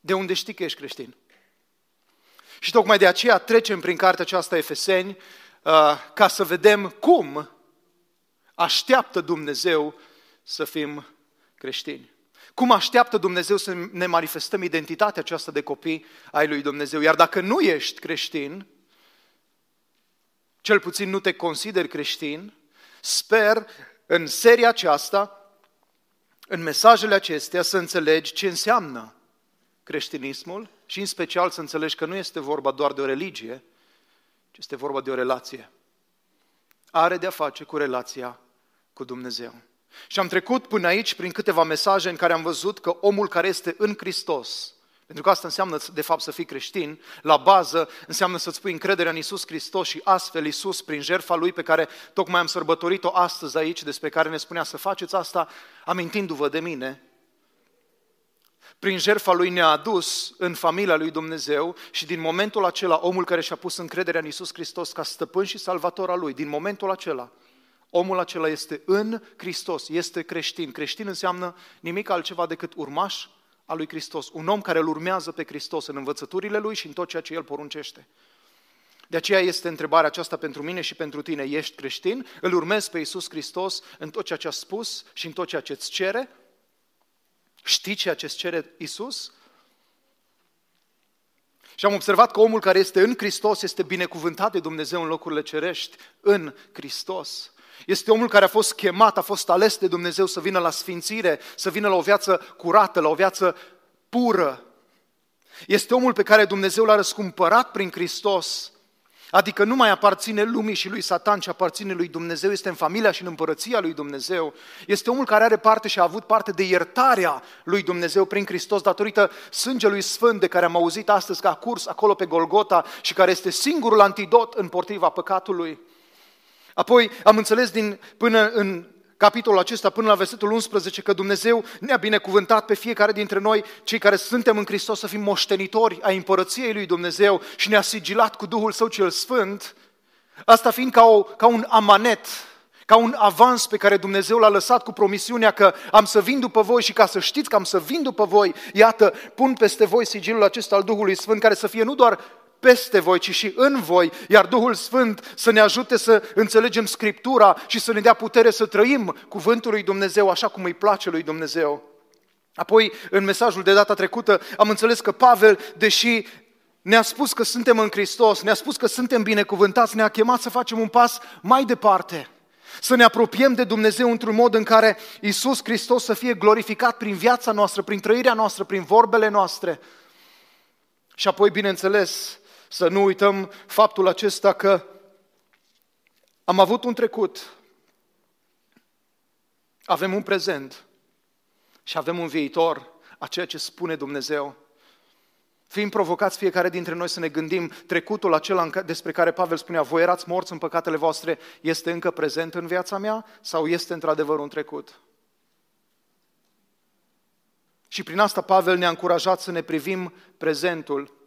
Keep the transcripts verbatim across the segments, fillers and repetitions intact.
De unde știi că ești creștin? Și tocmai de aceea trecem prin cartea aceasta Efeseni ca să vedem cum așteaptă Dumnezeu să fim creștini. Cum așteaptă Dumnezeu să ne manifestăm identitatea aceasta de copii ai lui Dumnezeu. Iar dacă nu ești creștin, cel puțin nu te consideri creștin, sper în seria aceasta, în mesajele acestea, să înțelegi ce înseamnă creștinismul și în special să înțelegi că nu este vorba doar de o religie, ci este vorba de o relație. Are de-a face cu relația cu Dumnezeu. Și am trecut până aici prin câteva mesaje în care am văzut că omul care este în Hristos, pentru că asta înseamnă de fapt să fii creștin, la bază înseamnă să-ți pui încrederea în Iisus Hristos și astfel Iisus, prin jertfa Lui pe care tocmai am sărbătorit-o astăzi aici, despre care ne spunea să faceți asta, amintindu-vă de mine, prin jertfa Lui ne-a adus în familia Lui Dumnezeu și din momentul acela, omul care și-a pus încrederea în Iisus Hristos ca stăpân și salvator al Lui, din momentul acela, omul acela este în Hristos, este creștin. Creștin înseamnă nimic altceva decât urmaș al lui Hristos, un om care îl urmează pe Hristos în învățăturile Lui și în tot ceea ce El poruncește. De aceea este întrebarea aceasta pentru mine și pentru tine. Ești creștin? Îl urmezi pe Iisus Hristos în tot ceea ce a spus și în tot ceea ce îți cere? Știi ceea ce îți cere Iisus? Și am observat că omul care este în Hristos este binecuvântat de Dumnezeu în locurile cerești, în Hristos. Este omul care a fost chemat, a fost ales de Dumnezeu să vină la sfințire, să vină la o viață curată, la o viață pură. Este omul pe care Dumnezeu l-a răscumpărat prin Hristos, adică nu mai aparține lumii și lui Satan, ci aparține lui Dumnezeu, este în familia și în împărăția lui Dumnezeu. Este omul care are parte și a avut parte de iertarea lui Dumnezeu prin Hristos, datorită sângelui sfânt de care am auzit astăzi că a curs acolo pe Golgota și care este singurul antidot împotriva păcatului. Apoi am înțeles din, până în capitolul acesta, până la versetul unsprezece, că Dumnezeu ne-a binecuvântat pe fiecare dintre noi, cei care suntem în Hristos, să fim moștenitori ai împărăției lui Dumnezeu și ne-a sigilat cu Duhul Său cel Sfânt, asta fiind ca, o, ca un amanet, ca un avans pe care Dumnezeu l-a lăsat cu promisiunea că am să vin după voi și ca să știți că am să vin după voi, iată, pun peste voi sigilul acesta al Duhului Sfânt, care să fie nu doar peste voi, ci și în voi, iar Duhul Sfânt să ne ajute să înțelegem Scriptura și să ne dea putere să trăim cuvântul lui Dumnezeu așa cum îi place lui Dumnezeu. Apoi, în mesajul de data trecută, am înțeles că Pavel, deși ne-a spus că suntem în Hristos, ne-a spus că suntem binecuvântați, ne-a chemat să facem un pas mai departe, să ne apropiem de Dumnezeu într-un mod în care Iisus Hristos să fie glorificat prin viața noastră, prin trăirea noastră, prin vorbele noastre. Și apoi, bineînțeles, să nu uităm faptul acesta că am avut un trecut, avem un prezent și avem un viitor, a ceea ce spune Dumnezeu. Fiind provocați fiecare dintre noi să ne gândim, trecutul acela despre care Pavel spunea, voi erați morți în păcatele voastre, este încă prezent în viața mea sau este într-adevăr un trecut? Și prin asta Pavel ne-a încurajat să ne privim prezentul.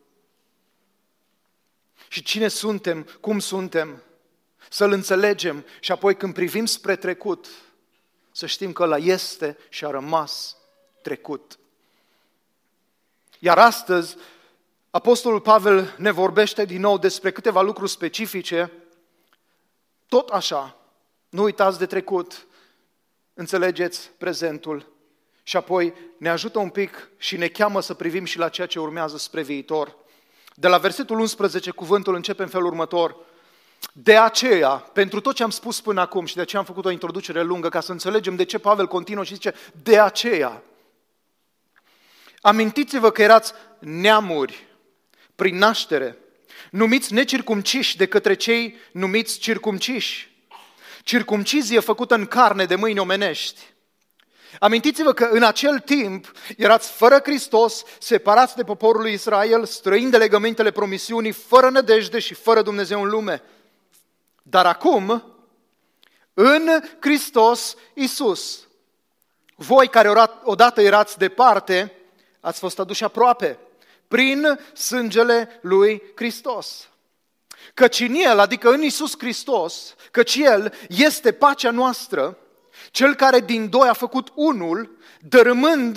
Și cine suntem, cum suntem, să-l înțelegem și apoi când privim spre trecut, să știm că ăla este și a rămas trecut. Iar astăzi, Apostolul Pavel ne vorbește din nou despre câteva lucruri specifice, tot așa, nu uitați de trecut, înțelegeți prezentul și apoi ne ajută un pic și ne cheamă să privim și la ceea ce urmează spre viitor. De la versetul unsprezece, cuvântul începe în felul următor. De aceea, pentru tot ce am spus până acum și de aceea am făcut o introducere lungă, ca să înțelegem de ce Pavel continuă și zice, de aceea, amintiți-vă că erați neamuri prin naștere, numiți necircumciși de către cei numiți circumciși. Circumcizie făcută în carne de mâini omenești. Amintiți-vă că în acel timp erați fără Hristos, separați de poporul lui Israel, străini de legămintele promisiunii, fără nădejde și fără Dumnezeu în lume. Dar acum, în Hristos Iisus, voi care odată erați departe, ați fost aduși aproape, prin sângele lui Hristos. Căci în El, adică în Iisus Hristos, căci El este pacea noastră, Cel care din doi a făcut unul, dărâmând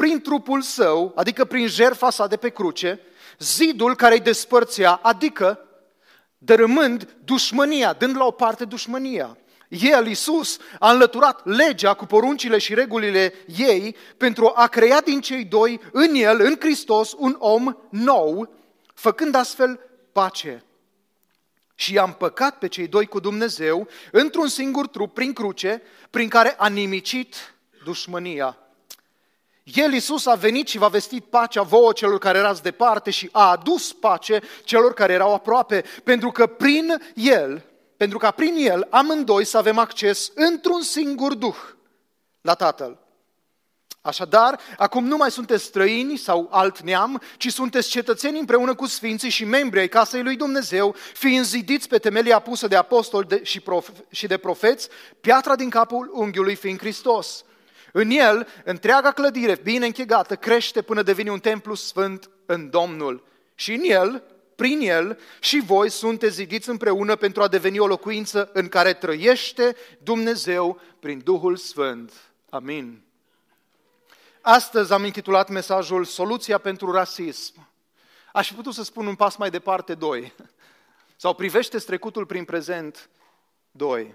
prin trupul său, adică prin jertfa sa de pe cruce, zidul care îi despărțea, adică dărâmând dușmânia, dând la o parte dușmânia. El, Iisus, a înlăturat legea cu poruncile și regulile ei pentru a crea din cei doi, în El, în Hristos, un om nou, făcând astfel pace. Și i-a împăcat pe cei doi cu Dumnezeu într-un singur trup prin cruce, prin care a nimicit dușmânia. El, Iisus, a venit și v-a vestit pacea vouă celor care erați departe și a adus pace celor care erau aproape, pentru că prin El, pentru ca prin El amândoi să avem acces într-un singur Duh la Tatăl. Așadar, acum nu mai sunteți străini sau alt neam, ci sunteți cetățeni împreună cu sfinții și membri ai casei lui Dumnezeu, fiind zidiți pe temelia pusă de apostoli de, și, prof, și de profeți, piatra din capul unghiului fiind Hristos. În El, întreaga clădire bine închegată crește până devine un templu sfânt în Domnul. Și în El, prin El, și voi sunteți zidiți împreună pentru a deveni o locuință în care trăiește Dumnezeu prin Duhul Sfânt. Amin. Astăzi am intitulat mesajul Soluția pentru rasism. Aș fi putut să spun un pas mai departe, doi. Sau privește-ți trecutul prin prezent, doi.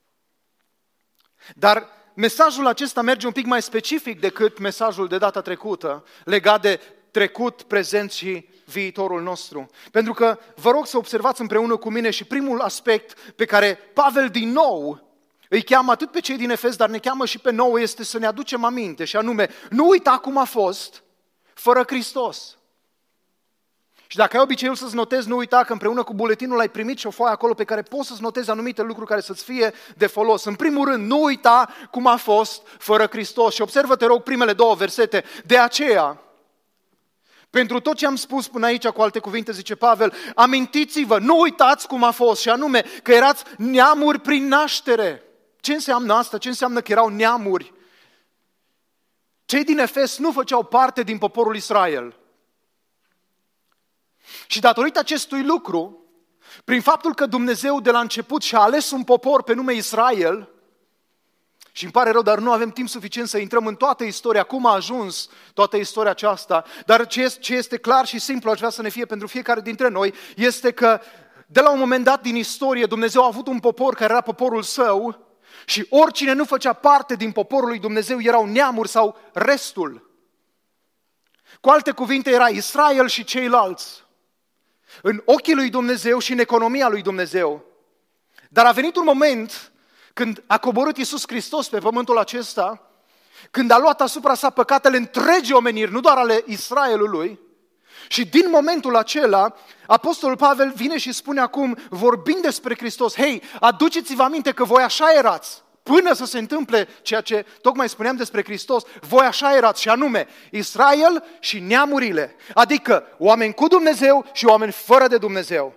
Dar mesajul acesta merge un pic mai specific decât mesajul de data trecută, legat de trecut, prezent și viitorul nostru. Pentru că vă rog să observați împreună cu mine și primul aspect pe care Pavel din nou îi cheamă atât pe cei din Efes, dar ne cheamă și pe nouă, este să ne aducem aminte, și anume, nu uita cum a fost fără Hristos. Și dacă ai obiceiul să-ți notezi, nu uita că împreună cu buletinul ai primit și o foaie acolo pe care poți să-ți notezi anumite lucruri care să-ți fie de folos. În primul rând, nu uita cum a fost fără Hristos. Și observă, te rog, primele două versete. De aceea, pentru tot ce am spus până aici, cu alte cuvinte, zice Pavel, amintiți-vă, nu uitați cum a fost, și anume că erați neamuri prin naștere. Ce înseamnă asta? Ce înseamnă că erau neamuri? Cei din Efes nu făceau parte din poporul Israel. Și datorită acestui lucru, prin faptul că Dumnezeu de la început și-a ales un popor pe nume Israel, și îmi pare rău, dar nu avem timp suficient să intrăm în toată istoria, cum a ajuns toată istoria aceasta, dar ce este clar și simplu, aș vrea să ne fie pentru fiecare dintre noi, este că de la un moment dat din istorie Dumnezeu a avut un popor care era poporul său și oricine nu făcea parte din poporul lui Dumnezeu erau neamuri sau restul. Cu alte cuvinte, era Israel și ceilalți. În ochii lui Dumnezeu și în economia lui Dumnezeu. Dar a venit un moment când a coborât Iisus Hristos pe pământul acesta, când a luat asupra sa păcatele întregii omeniri, nu doar ale Israelului, și din momentul acela, Apostolul Pavel vine și spune acum, vorbind despre Hristos, hei, aduceți-vă aminte că voi așa erați, până să se întâmple ceea ce tocmai spuneam despre Hristos, voi așa erați, și anume Israel și neamurile, adică oameni cu Dumnezeu și oameni fără de Dumnezeu.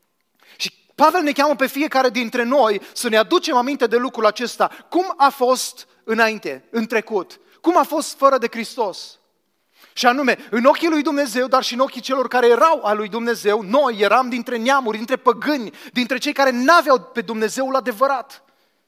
Și Pavel ne cheamă pe fiecare dintre noi să ne aducem aminte de lucrul acesta, cum a fost înainte, în trecut, cum a fost fără de Hristos. Și anume, în ochii lui Dumnezeu, dar și în ochii celor care erau al lui Dumnezeu, noi eram dintre neamuri, dintre păgâni, dintre cei care n-aveau pe Dumnezeul adevărat.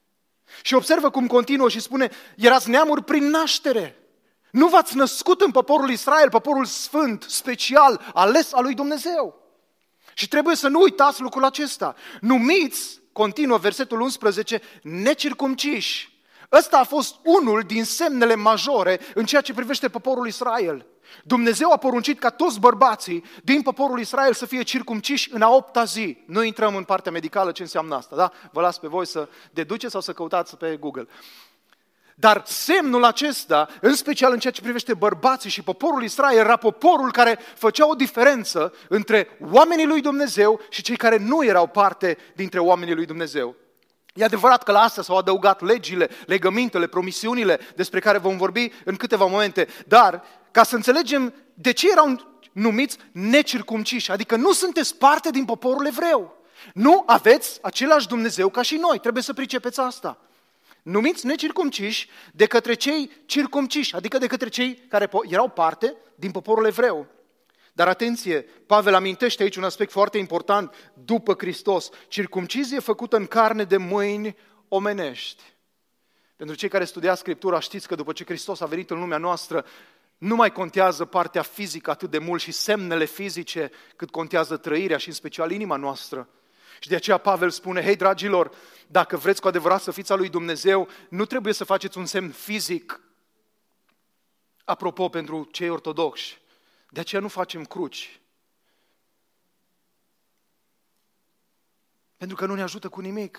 Și observă cum continuă și spune, erați neamuri prin naștere. Nu v-ați născut în poporul Israel, poporul sfânt, special, ales al lui Dumnezeu. Și trebuie să nu uitați lucrul acesta. Numiți, continuă versetul unsprezece, necircumciși. Ăsta a fost unul din semnele majore în ceea ce privește poporul Israel. Dumnezeu a poruncit ca toți bărbații din poporul Israel să fie circumciși în a opta zi. Nu intrăm în partea medicală ce înseamnă asta, da? Vă las pe voi să deduceți sau să căutați pe Google. Dar semnul acesta, în special în ceea ce privește bărbații și poporul Israel, era poporul care făcea o diferență între oamenii lui Dumnezeu și cei care nu erau parte dintre oamenii lui Dumnezeu. E adevărat că la asta s-au adăugat legile, legămintele, promisiunile despre care vom vorbi în câteva momente, dar ca să înțelegem de ce erau numiți necircumciși, adică nu sunteți parte din poporul evreu, nu aveți același Dumnezeu ca și noi, trebuie să pricepeți asta. Numiți necircumciși de către cei circumciși, adică de către cei care erau parte din poporul evreu. Dar atenție, Pavel amintește aici un aspect foarte important, după Hristos, circumcizie făcută în carne de mâini omenești. Pentru cei care studiați Scriptura știți că după ce Hristos a venit în lumea noastră, Nu mai contează partea fizică atât de mult și semnele fizice, cât contează trăirea și în special inima noastră. Și de aceea Pavel spune, hei dragilor, dacă vreți cu adevărat să fiți al lui Dumnezeu, nu trebuie să faceți un semn fizic. Apropo, pentru cei ortodoxi, de aceea nu facem cruci. Pentru că nu ne ajută cu nimic.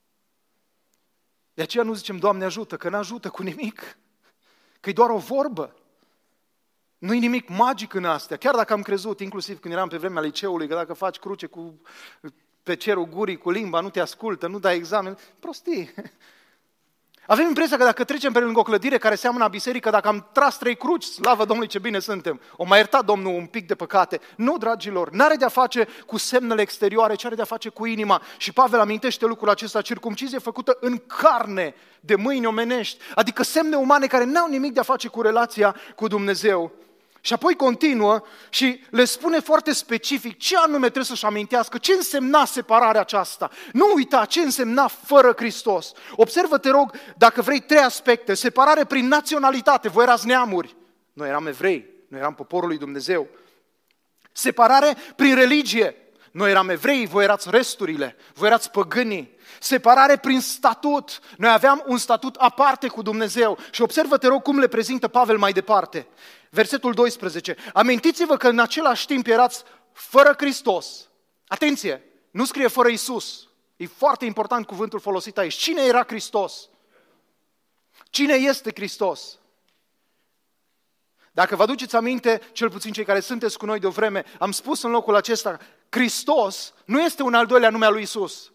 De aceea nu zicem, Doamne ajută, că nu ajută cu nimic. Că e doar o vorbă. Nu-i nimic magic în astea. Chiar dacă am crezut, inclusiv când eram pe vremea liceului, că dacă faci cruce cu, pe cerul gurii, cu limba, nu te ascultă, nu dai examen, prostii. Avem impresia că dacă trecem pe lângă o clădire care seamănă a biserică, dacă am tras trei cruci, slavă Domnului ce bine suntem, o mai iertat Domnul un pic de păcate. Nu, dragilor, n-are de-a face cu semnele exterioare, ci are de-a face cu inima. Și Pavel amintește lucrul acesta, circumcizie făcută în carne de mâini omenești, adică semne umane care n-au nimic de-a face cu relația cu Dumnezeu. Și apoi continuă și le spune foarte specific ce anume trebuie să-și amintească, ce însemna separarea aceasta. Nu uita ce însemna fără Hristos. Observă, te rog, dacă vrei, trei aspecte. Separare prin naționalitate, voi erați neamuri. Noi eram evrei, noi eram poporul lui Dumnezeu. Separare prin religie. Noi eram evrei, voi erați resturile, voi erați păgânii. Separare prin statut. Noi aveam un statut aparte cu Dumnezeu. Și observă, te rog, cum le prezintă Pavel mai departe. Versetul doisprezece. Amintiți-vă că în același timp erați fără Hristos. Atenție, nu scrie fără Iisus. E foarte important cuvântul folosit aici. Cine era Hristos? Cine este Hristos? Dacă vă aduceți aminte, cel puțin cei care sunteți cu noi de o vreme, am spus în locul acesta, Hristos nu este un al doilea nume al lui Iisus.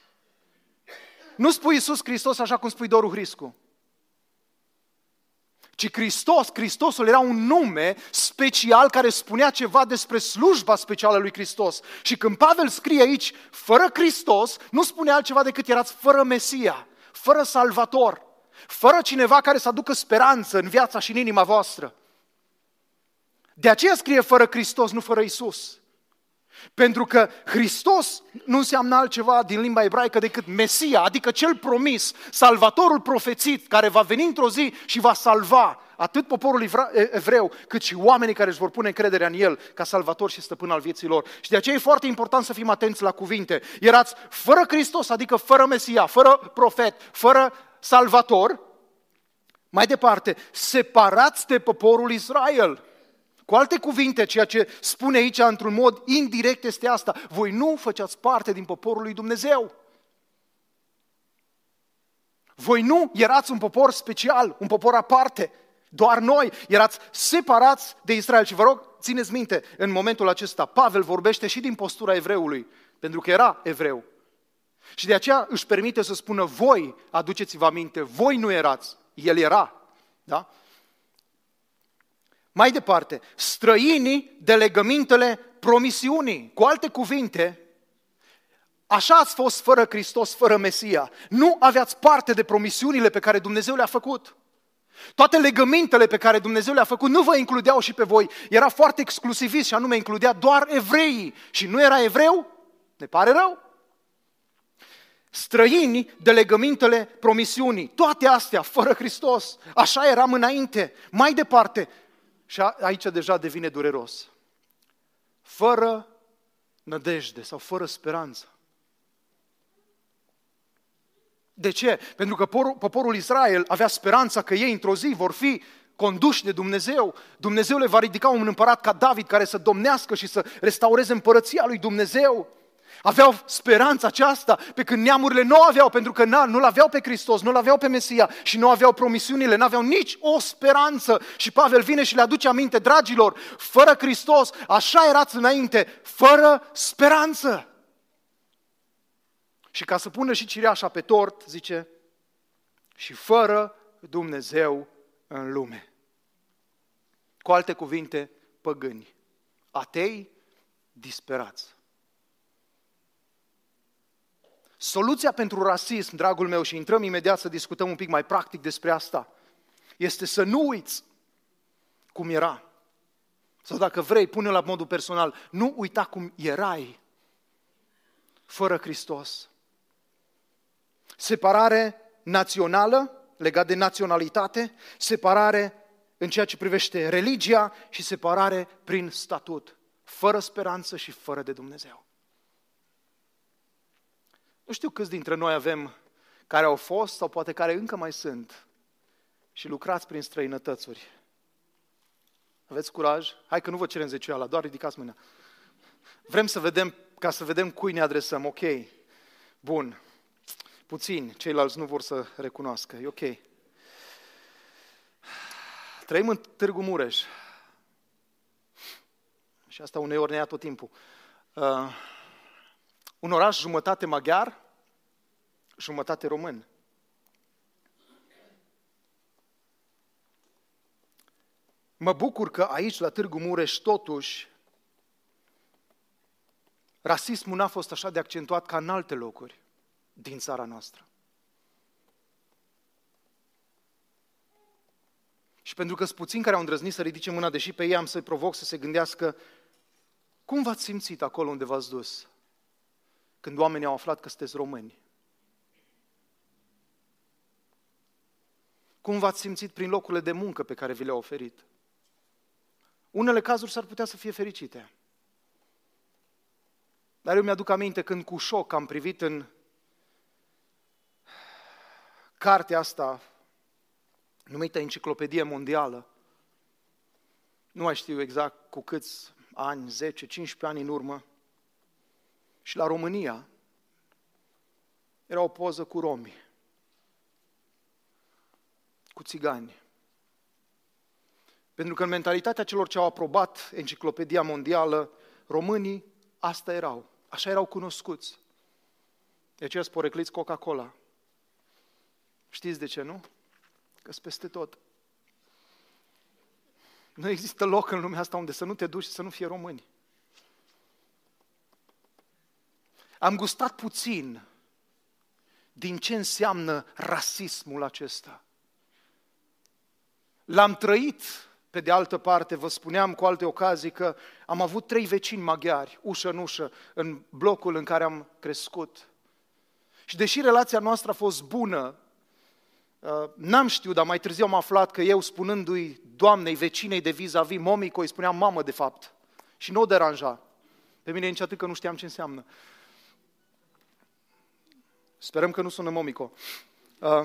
Nu spui Iisus Hristos așa cum spui Doru Hriscu. Ci Hristos, Hristosul era un nume special care spunea ceva despre slujba specială lui Hristos. Și când Pavel scrie aici, fără Hristos, nu spune altceva decât erați fără Mesia, fără Salvator, fără cineva care să aducă speranță în viața și în inima voastră. De aceea scrie fără Hristos, nu fără Iisus. Pentru că Hristos nu înseamnă altceva din limba ebraică decât Mesia, adică cel promis, Salvatorul profețit, care va veni într-o zi și va salva atât poporul evreu, cât și oamenii care își vor pune încrederea în El ca Salvator și Stăpân al vieții lor. Și de aceea e foarte important să fim atenți la cuvinte. Erați fără Hristos, adică fără Mesia, fără profet, fără Salvator. Mai departe, separați de poporul Israel. Cu alte cuvinte, ceea ce spune aici într-un mod indirect este asta. Voi nu făceați parte din poporul lui Dumnezeu. Voi nu erați un popor special, un popor aparte. Doar noi erați separați de Israel. Și vă rog, țineți minte, în momentul acesta, Pavel vorbește și din postura evreului, pentru că era evreu. Și de aceea își permite să spună, voi, aduceți-vă aminte, voi nu erați, el era. Da? Mai departe, străinii de legămintele promisiunii. Cu alte cuvinte, așa ați fost fără Hristos, fără Mesia. Nu aveați parte de promisiunile pe care Dumnezeu le-a făcut. Toate legămintele pe care Dumnezeu le-a făcut nu vă includeau și pe voi. Era foarte exclusivist și anume includea doar evreii. Și nu era evreu? Ne pare rău. Străini de legămintele promisiunii. Toate astea fără Hristos. Așa eram înainte. Mai departe, și aici deja devine dureros. Fără nădejde sau fără speranță. De ce? Pentru că poporul Israel avea speranța că ei într-o zi vor fi conduși de Dumnezeu. Dumnezeu le va ridica un împărat ca David care să domnească și să restaureze împărăția lui Dumnezeu. Aveau speranța aceasta pe când neamurile nu o aveau, pentru că nu-L aveau pe Hristos, nu-L aveau pe Mesia și nu aveau promisiunile, nu aveau nici o speranță. Și Pavel vine și le aduce aminte, dragilor, fără Hristos, așa erați înainte, fără speranță. Și ca să pună și cireașa pe tort, zice, și fără Dumnezeu în lume. Cu alte cuvinte, păgâni, atei, disperați. Soluția pentru rasism, dragul meu, și intrăm imediat să discutăm un pic mai practic despre asta, este să nu uiți cum era. Sau dacă vrei, pune la modul personal, nu uita cum erai fără Hristos. Separare națională, legat de naționalitate, separare în ceea ce privește religia și separare prin statut, fără speranță și fără de Dumnezeu. Nu știu câți dintre noi avem care au fost sau poate care încă mai sunt și lucrați prin străinătățuri. Aveți curaj? Hai că nu vă cerem zeciuiala, doar ridicați mâna. Vrem să vedem, ca să vedem cui ne adresăm. Ok, bun. Puțini, ceilalți nu vor să recunoască. E ok. Trăim în Târgu Mureș. Și asta uneori ne ia tot timpul. Uh, un oraș jumătate maghiar, jumătate român. Mă bucur că aici, la Târgu Mureș, totuși, rasismul n-a fost așa de accentuat ca în alte locuri din țara noastră. Și pentru că sunt puțini care au îndrăznit să ridice mâna, deși pe ei am să-i provoc să se gândească, cum v-ați simțit acolo unde v-ați dus, când oamenii au aflat că sunteți români? Cum v-ați simțit prin locurile de muncă pe care vi le-au oferit? Unele cazuri s-ar putea să fie fericite. Dar eu mi-aduc aminte când cu șoc am privit în cartea asta numită Enciclopedie Mondială. Nu mai știu exact cu câți ani, zece, cincisprezece ani în urmă. Și la România era o poză cu romi, cu țigani. Pentru că în mentalitatea celor ce au aprobat Enciclopedia Mondială, românii asta erau, așa erau cunoscuți. De aceea sporecliți Coca-Cola. Știți de ce, nu? Că-s peste tot. Nu există loc în lumea asta unde să nu te duci și să nu fie români. Am gustat puțin din ce înseamnă rasismul acesta. L-am trăit, pe de altă parte, vă spuneam cu alte ocazii că am avut trei vecini maghiari, ușă în ușă, în blocul în care am crescut. Și deși relația noastră a fost bună, n-am știut, dar mai târziu am aflat că eu, spunându-i doamnei, vecinei de vis-a-vis, momico, îi spuneam mamă de fapt. Și nu o deranja. Pe mine nici atât că nu știam ce înseamnă. Sperăm că nu sună momico. Uh,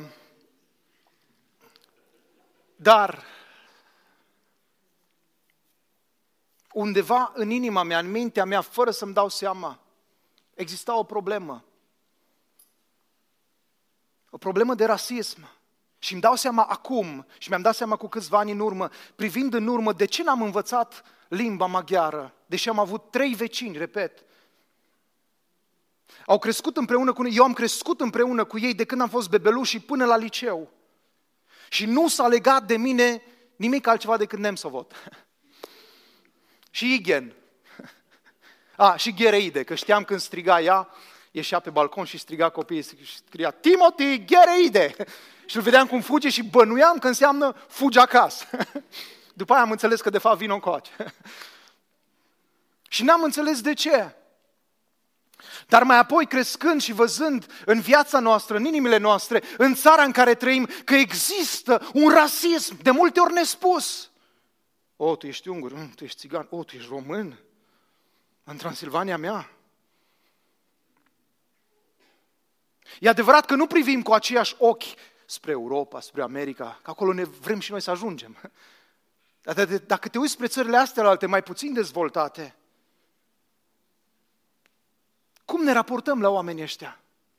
dar undeva în inima mea, în mintea mea, fără să-mi dau seama, exista o problemă. O problemă de rasism. Și îmi dau seama acum, și mi-am dat seama cu câțiva ani în urmă, privind în urmă, de ce n-am învățat limba maghiară, deși am avut trei vecini, repet. Au crescut împreună cu noi, eu am crescut împreună cu ei de când am fost bebeluș și până la liceu. Și nu s-a legat de mine nimic altceva decât Nemsovot. Și Igen. A, și Ghereide, că știam când striga ea, ieșea pe balcon și striga copiii și scria Timothy Ghereide! Și îl vedeam cum fuge și bănuiam că înseamnă fugi acasă. După aia am înțeles că de fapt vino încoace. Și n-am înțeles de ce. Dar mai apoi crescând și văzând în viața noastră, în inimile noastre, în țara în care trăim, că există un rasism de multe ori nespus. O, tu ești ungur, tu ești țigan, o, tu ești român, în Transilvania mea. E adevărat că nu privim cu aceiași ochi spre Europa, spre America, că acolo ne vrem și noi să ajungem. Dar dacă te uiți spre țările astea mai puțin dezvoltate, cum ne raportăm la oamenii ăștia?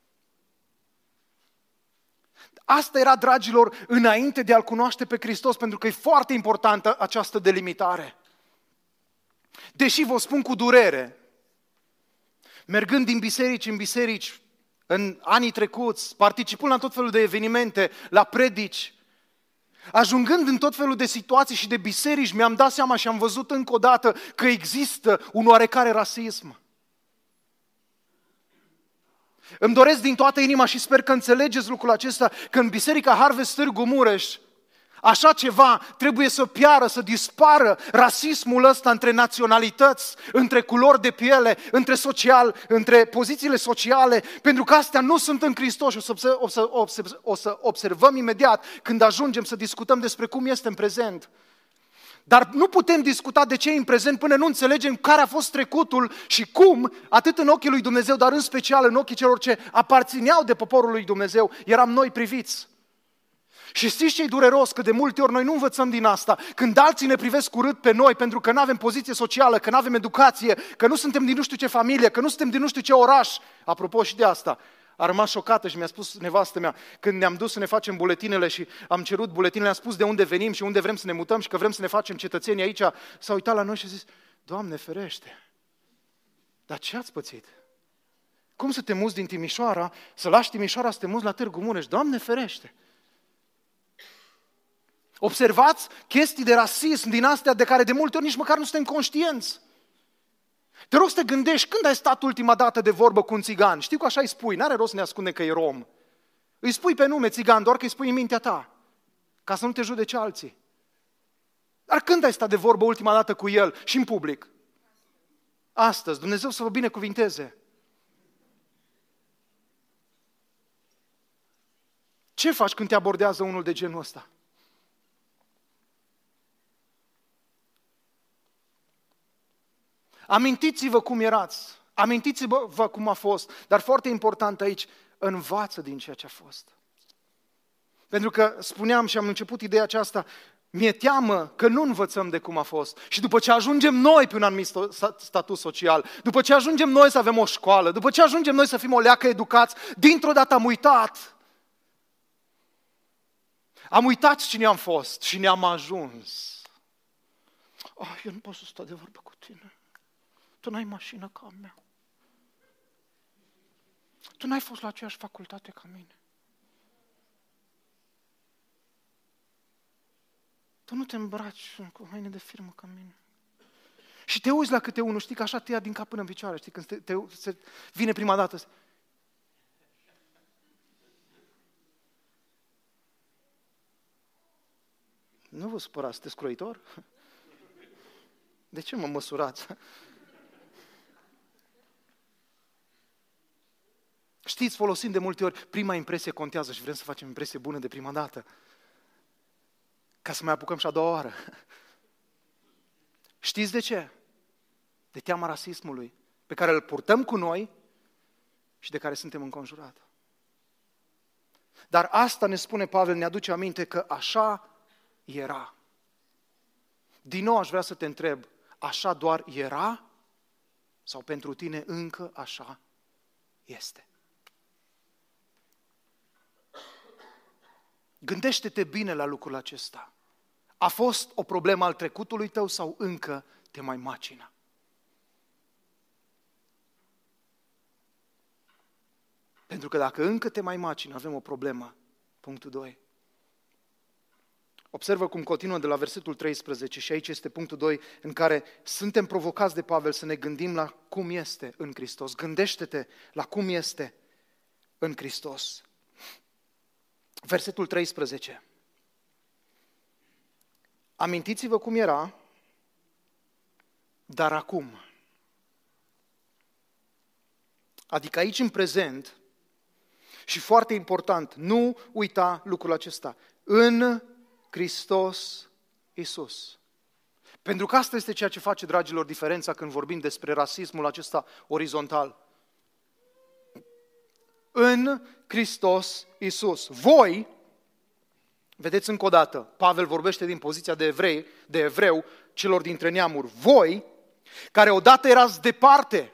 Asta era, dragilor, înainte de a-L cunoaște pe Hristos, pentru că e foarte importantă această delimitare. Deși vă spun cu durere, mergând din biserici în biserici, în anii trecuți, participând la tot felul de evenimente, la predici, ajungând în tot felul de situații și de biserici, mi-am dat seama și am văzut încă o dată că există un oarecare rasism. Îmi doresc din toată inima și sper că înțelegeți lucrul acesta, că în Biserica Harvest Târgu Mureș Așa ceva trebuie să piară, să dispară rasismul ăsta între naționalități, între culori de piele, între social, între pozițiile sociale, pentru că astea nu sunt în Hristos și o să, o să, o să, o să observăm imediat când ajungem să discutăm despre cum este în prezent. Dar nu putem discuta de ce e în prezent până nu înțelegem care a fost trecutul și cum, atât în ochii lui Dumnezeu, dar în special în ochii celor ce aparțineau de poporul lui Dumnezeu, eram noi priviți. Și știți ce-i dureros? Că de multe ori noi nu învățăm din asta. Când alții ne privesc urât pe noi pentru că nu avem poziție socială, că nu avem educație, că nu suntem din nu știu ce familie, că nu suntem din nu știu ce oraș. Apropo și de asta, a rămas șocată și mi-a spus nevastă mea, când ne-am dus să ne facem buletinele și am cerut buletinele, am spus de unde venim și unde vrem să ne mutăm și că vrem să ne facem cetățeni aici, s-a uitat la noi și a zis, Doamne ferește, dar ce ați pățit? Cum să te muți din Timișoara, să lași Timișoara să te muți la Târgu Mureș? Doamne ferește! Observați chestii de rasism din astea de care de multe ori nici măcar nu suntem conștienți. Te rog să te gândești, când ai stat ultima dată de vorbă cu un țigan? Știu că așa îi spui, n-are rost să ne ascunde că e rom. Îi spui pe nume țigan, doar că îi spui în mintea ta, ca să nu te judece alții. Dar când ai stat de vorbă ultima dată cu el și în public? Astăzi, Dumnezeu să vă binecuvinteze. Ce faci când te abordează unul de genul ăsta? Amintiți-vă cum erați, amintiți-vă cum a fost, dar foarte important aici, învață din ceea ce a fost. Pentru că spuneam și am început ideea aceasta, mi-e teamă că nu învățăm de cum a fost. Și după ce ajungem noi pe un anumit statut social, după ce ajungem noi să avem o școală, după ce ajungem noi să fim o leacă educați, dintr-o dată am uitat. Am uitat cine am fost și ne-am ajuns. Oh, eu nu pot să stau de vorbă cu tine. Tu n-ai mașină ca a mea. Tu n-ai fost la aceeași facultate ca mine. Tu nu te îmbraci cu haine de firmă ca mine. Și te uiți la câte unul, știi că așa te ia din cap până în picioare, știi, când te, te, se vine prima dată. Nu vă supărați, sunteți croitor? De ce mă măsurați? Știți, folosim de multe ori, prima impresie contează și vrem să facem impresie bună de prima dată. Ca să mai apucăm și a doua oară. Știți de ce? De teama rasismului, pe care îl purtăm cu noi și de care suntem înconjurați. Dar asta ne spune Pavel, ne aduce aminte că așa era. Din nou aș vrea să te întreb, așa doar era? Sau pentru tine încă așa este? Gândește-te bine la lucrul acesta. A fost o problemă al trecutului tău sau încă te mai macină? Pentru că dacă încă te mai macină, avem o problemă. Punctul doi. Observă cum continuă de la versetul treisprezece și aici este punctul doi în care suntem provocați de Pavel să ne gândim la cum este în Hristos. Gândește-te la cum este în Hristos. Versetul treisprezece. Amintiți-vă cum era, dar acum. Adică aici în prezent, și foarte important, nu uita lucrul acesta, în Hristos Iisus. Pentru că asta este ceea ce face, dragilor, diferența când vorbim despre rasismul acesta orizontal. În Hristos Iisus. Voi, vedeți încă o dată, Pavel vorbește din poziția de evrei, de evreu, celor dintre neamuri. Voi, care odată erați departe,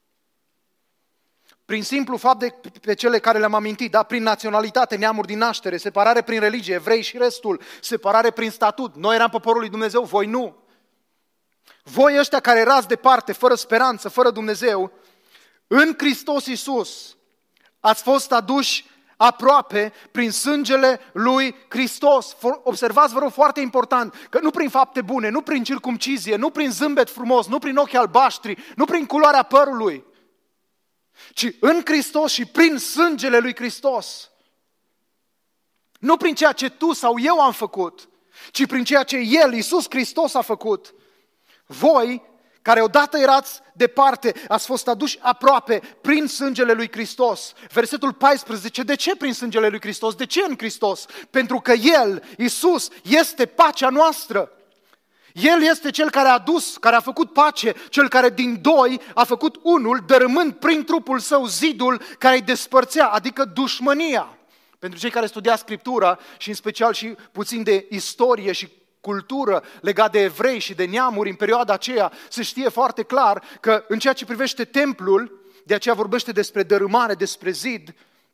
prin simplu fapt de pe cele care le-am amintit, da? Prin naționalitate, neamuri din naștere, separare prin religie, evrei și restul, separare prin statut. Noi eram poporul lui Dumnezeu, voi nu. Voi ăștia care erați departe, fără speranță, fără Dumnezeu, în Hristos Iisus ați fost aduși aproape prin sângele lui Hristos. Observați, vă rog, foarte important, că nu prin fapte bune, nu prin circumcizie, nu prin zâmbet frumos, nu prin ochi albaștri, nu prin culoarea părului, ci în Hristos și prin sângele lui Hristos. Nu prin ceea ce tu sau eu am făcut, ci prin ceea ce El, Iisus Hristos, a făcut. Voi, care odată erați departe, ați fost aduși aproape prin sângele lui Hristos. Versetul paisprezece, de ce prin sângele lui Hristos? De ce în Hristos? Pentru că El, Iisus, este pacea noastră. El este Cel care a adus, care a făcut pace, Cel care din doi a făcut unul, dărâmând prin trupul Său zidul care îi despărțea, adică dușmânia. Pentru cei care studiați Scriptura și în special și puțin de istorie și cultură legat de evrei și de neamuri în perioada aceea, se știe foarte clar că în ceea ce privește templul, de aceea vorbește despre dărâmare, despre zid,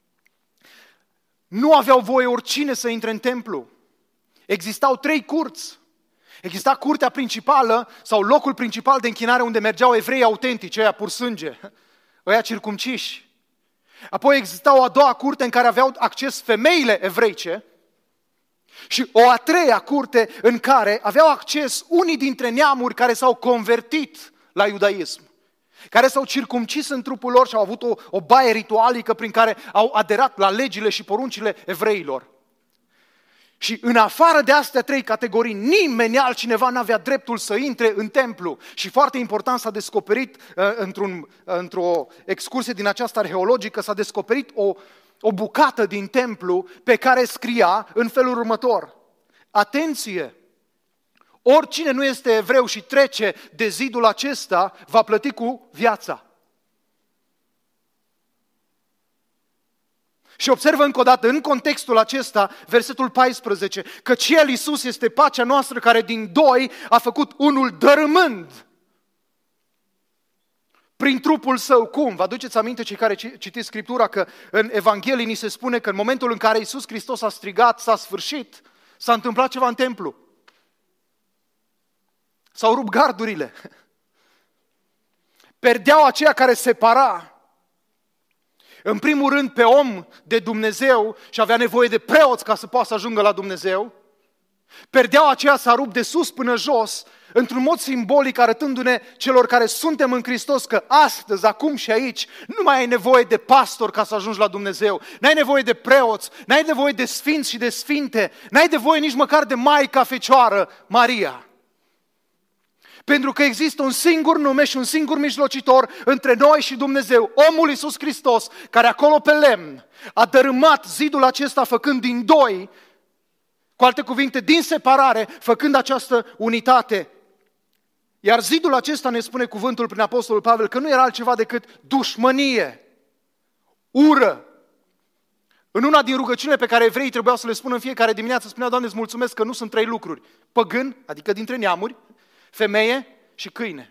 nu aveau voie oricine să intre în templu. Existau trei curți. Exista curtea principală sau locul principal de închinare unde mergeau evrei autentici, ăia pur sânge, ăia circumciși. Apoi exista o a doua curte în care aveau acces femeile evreice și o a treia curte în care aveau acces unii dintre neamuri care s-au convertit la iudaism, care s-au circumcis în trupul lor și au avut o, o baie ritualică prin care au aderat la legile și poruncile evreilor. Și în afară de astea trei categorii, nimeni altcineva n-avea dreptul să intre în templu. Și foarte important s-a descoperit, într-un, într-o excursie din aceasta arheologică, s-a descoperit o, o bucată din templu pe care scria în felul următor: atenție! Oricine nu este evreu și trece de zidul acesta, va plăti cu viața. Și observă încă o dată, în contextul acesta, versetul paisprezece, căci El, Iisus, este pacea noastră care din doi a făcut unul dărâmând prin trupul Său. Cum? Vă aduceți aminte cei care citiți Scriptura că în Evanghelii ni se spune că în momentul în care Iisus Hristos a strigat, s-a sfârșit, s-a întâmplat ceva în templu. S-au rupt gardurile. Perdeaua aceea care separa, în primul rând, pe om de Dumnezeu și avea nevoie de preoți ca să poată să ajungă la Dumnezeu. Perdeaua aceea s-a rupt de sus până jos, într-un mod simbolic arătându-ne celor care suntem în Hristos că astăzi, acum și aici, nu mai ai nevoie de pastor ca să ajungi la Dumnezeu. N-ai nevoie de preoți, n-ai nevoie de sfinți și de sfinte, n-ai nevoie nici măcar de Maica Fecioară, Maria. Pentru că există un singur nume și un singur mijlocitor între noi și Dumnezeu, omul Iisus Hristos, care acolo pe lemn a dărâmat zidul acesta făcând din doi, cu alte cuvinte, din separare, făcând această unitate. Iar zidul acesta, ne spune cuvântul prin Apostolul Pavel, că nu era altceva decât dușmănie, ură. În una din rugăciunile pe care evreii trebuiau să le spună în fiecare dimineață, spunea: Doamne, îți mulțumesc că nu sunt trei lucruri: păgân, adică dintre neamuri, femeie și câine.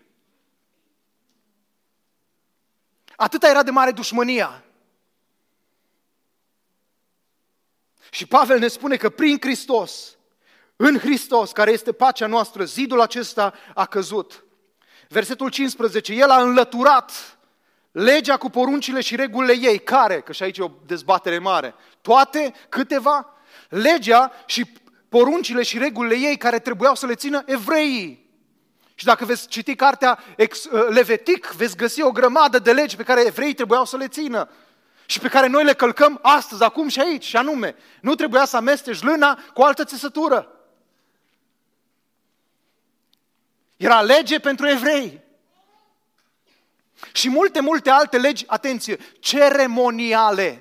Atâta era de mare dușmânia. Și Pavel ne spune că prin Hristos, în Hristos, care este pacea noastră, zidul acesta a căzut. Versetul cincisprezece, El a înlăturat legea cu poruncile și regulile ei. Care? Că și aici e o dezbatere mare. Toate? Câteva? Legea și poruncile și regulile ei care trebuiau să le țină evreii. Și dacă veți citi cartea Levitic, veți găsi o grămadă de legi pe care evreii trebuiau să le țină și pe care noi le călcăm astăzi, acum și aici. Și anume, nu trebuia să amesteci lâna cu altă țesătură. Era lege pentru evrei. Și multe, multe alte legi, atenție, ceremoniale,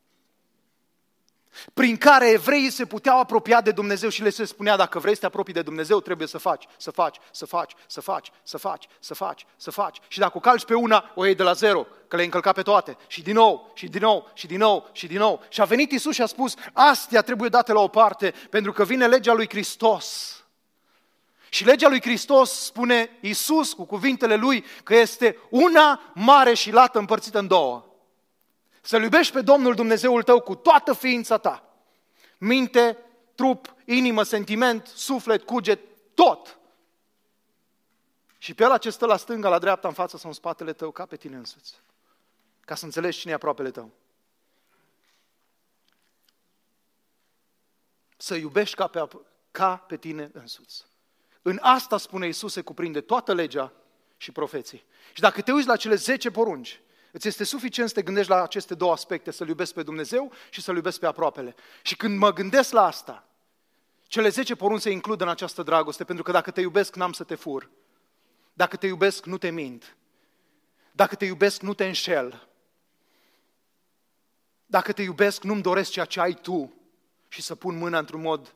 prin care evreii se puteau apropia de Dumnezeu și le se spunea: dacă vrei să te apropii de Dumnezeu, trebuie să faci, să faci, să faci, să faci, să faci, să faci, să faci. Și dacă o calci pe una, o iei de la zero, că le-ai încălcat pe toate. Și din nou, și din nou, și din nou, și din nou. Și a venit Iisus și a spus: astea trebuie date la o parte, pentru că vine legea lui Hristos. Și legea lui Hristos, spune Iisus cu cuvintele Lui, că este una mare și lată împărțită în două. Să-L iubești pe Domnul Dumnezeul tău cu toată ființa ta. Minte, trup, inimă, sentiment, suflet, cuget, tot. Și pe ăla ce stă la stânga, la dreapta, în fața sau în spatele tău, ca pe tine însuți. Ca să înțelegi cine e aproapele tău. Să iubești ca pe, ca pe tine însuți. În asta, spune Iisus, se cuprinde toată legea și profeții. Și dacă te uiți la cele zece porunci, îți este suficient să te gândești la aceste două aspecte, să-L iubesc pe Dumnezeu și să-L iubesc pe aproapele. Și când mă gândesc la asta, Cele zece porunci se includ în această dragoste, pentru că dacă te iubesc, n-am să te fur. Dacă te iubesc, nu te mint. Dacă te iubesc, nu te înșel. Dacă te iubesc, nu-mi doresc ceea ce ai tu și să pun mâna într-un mod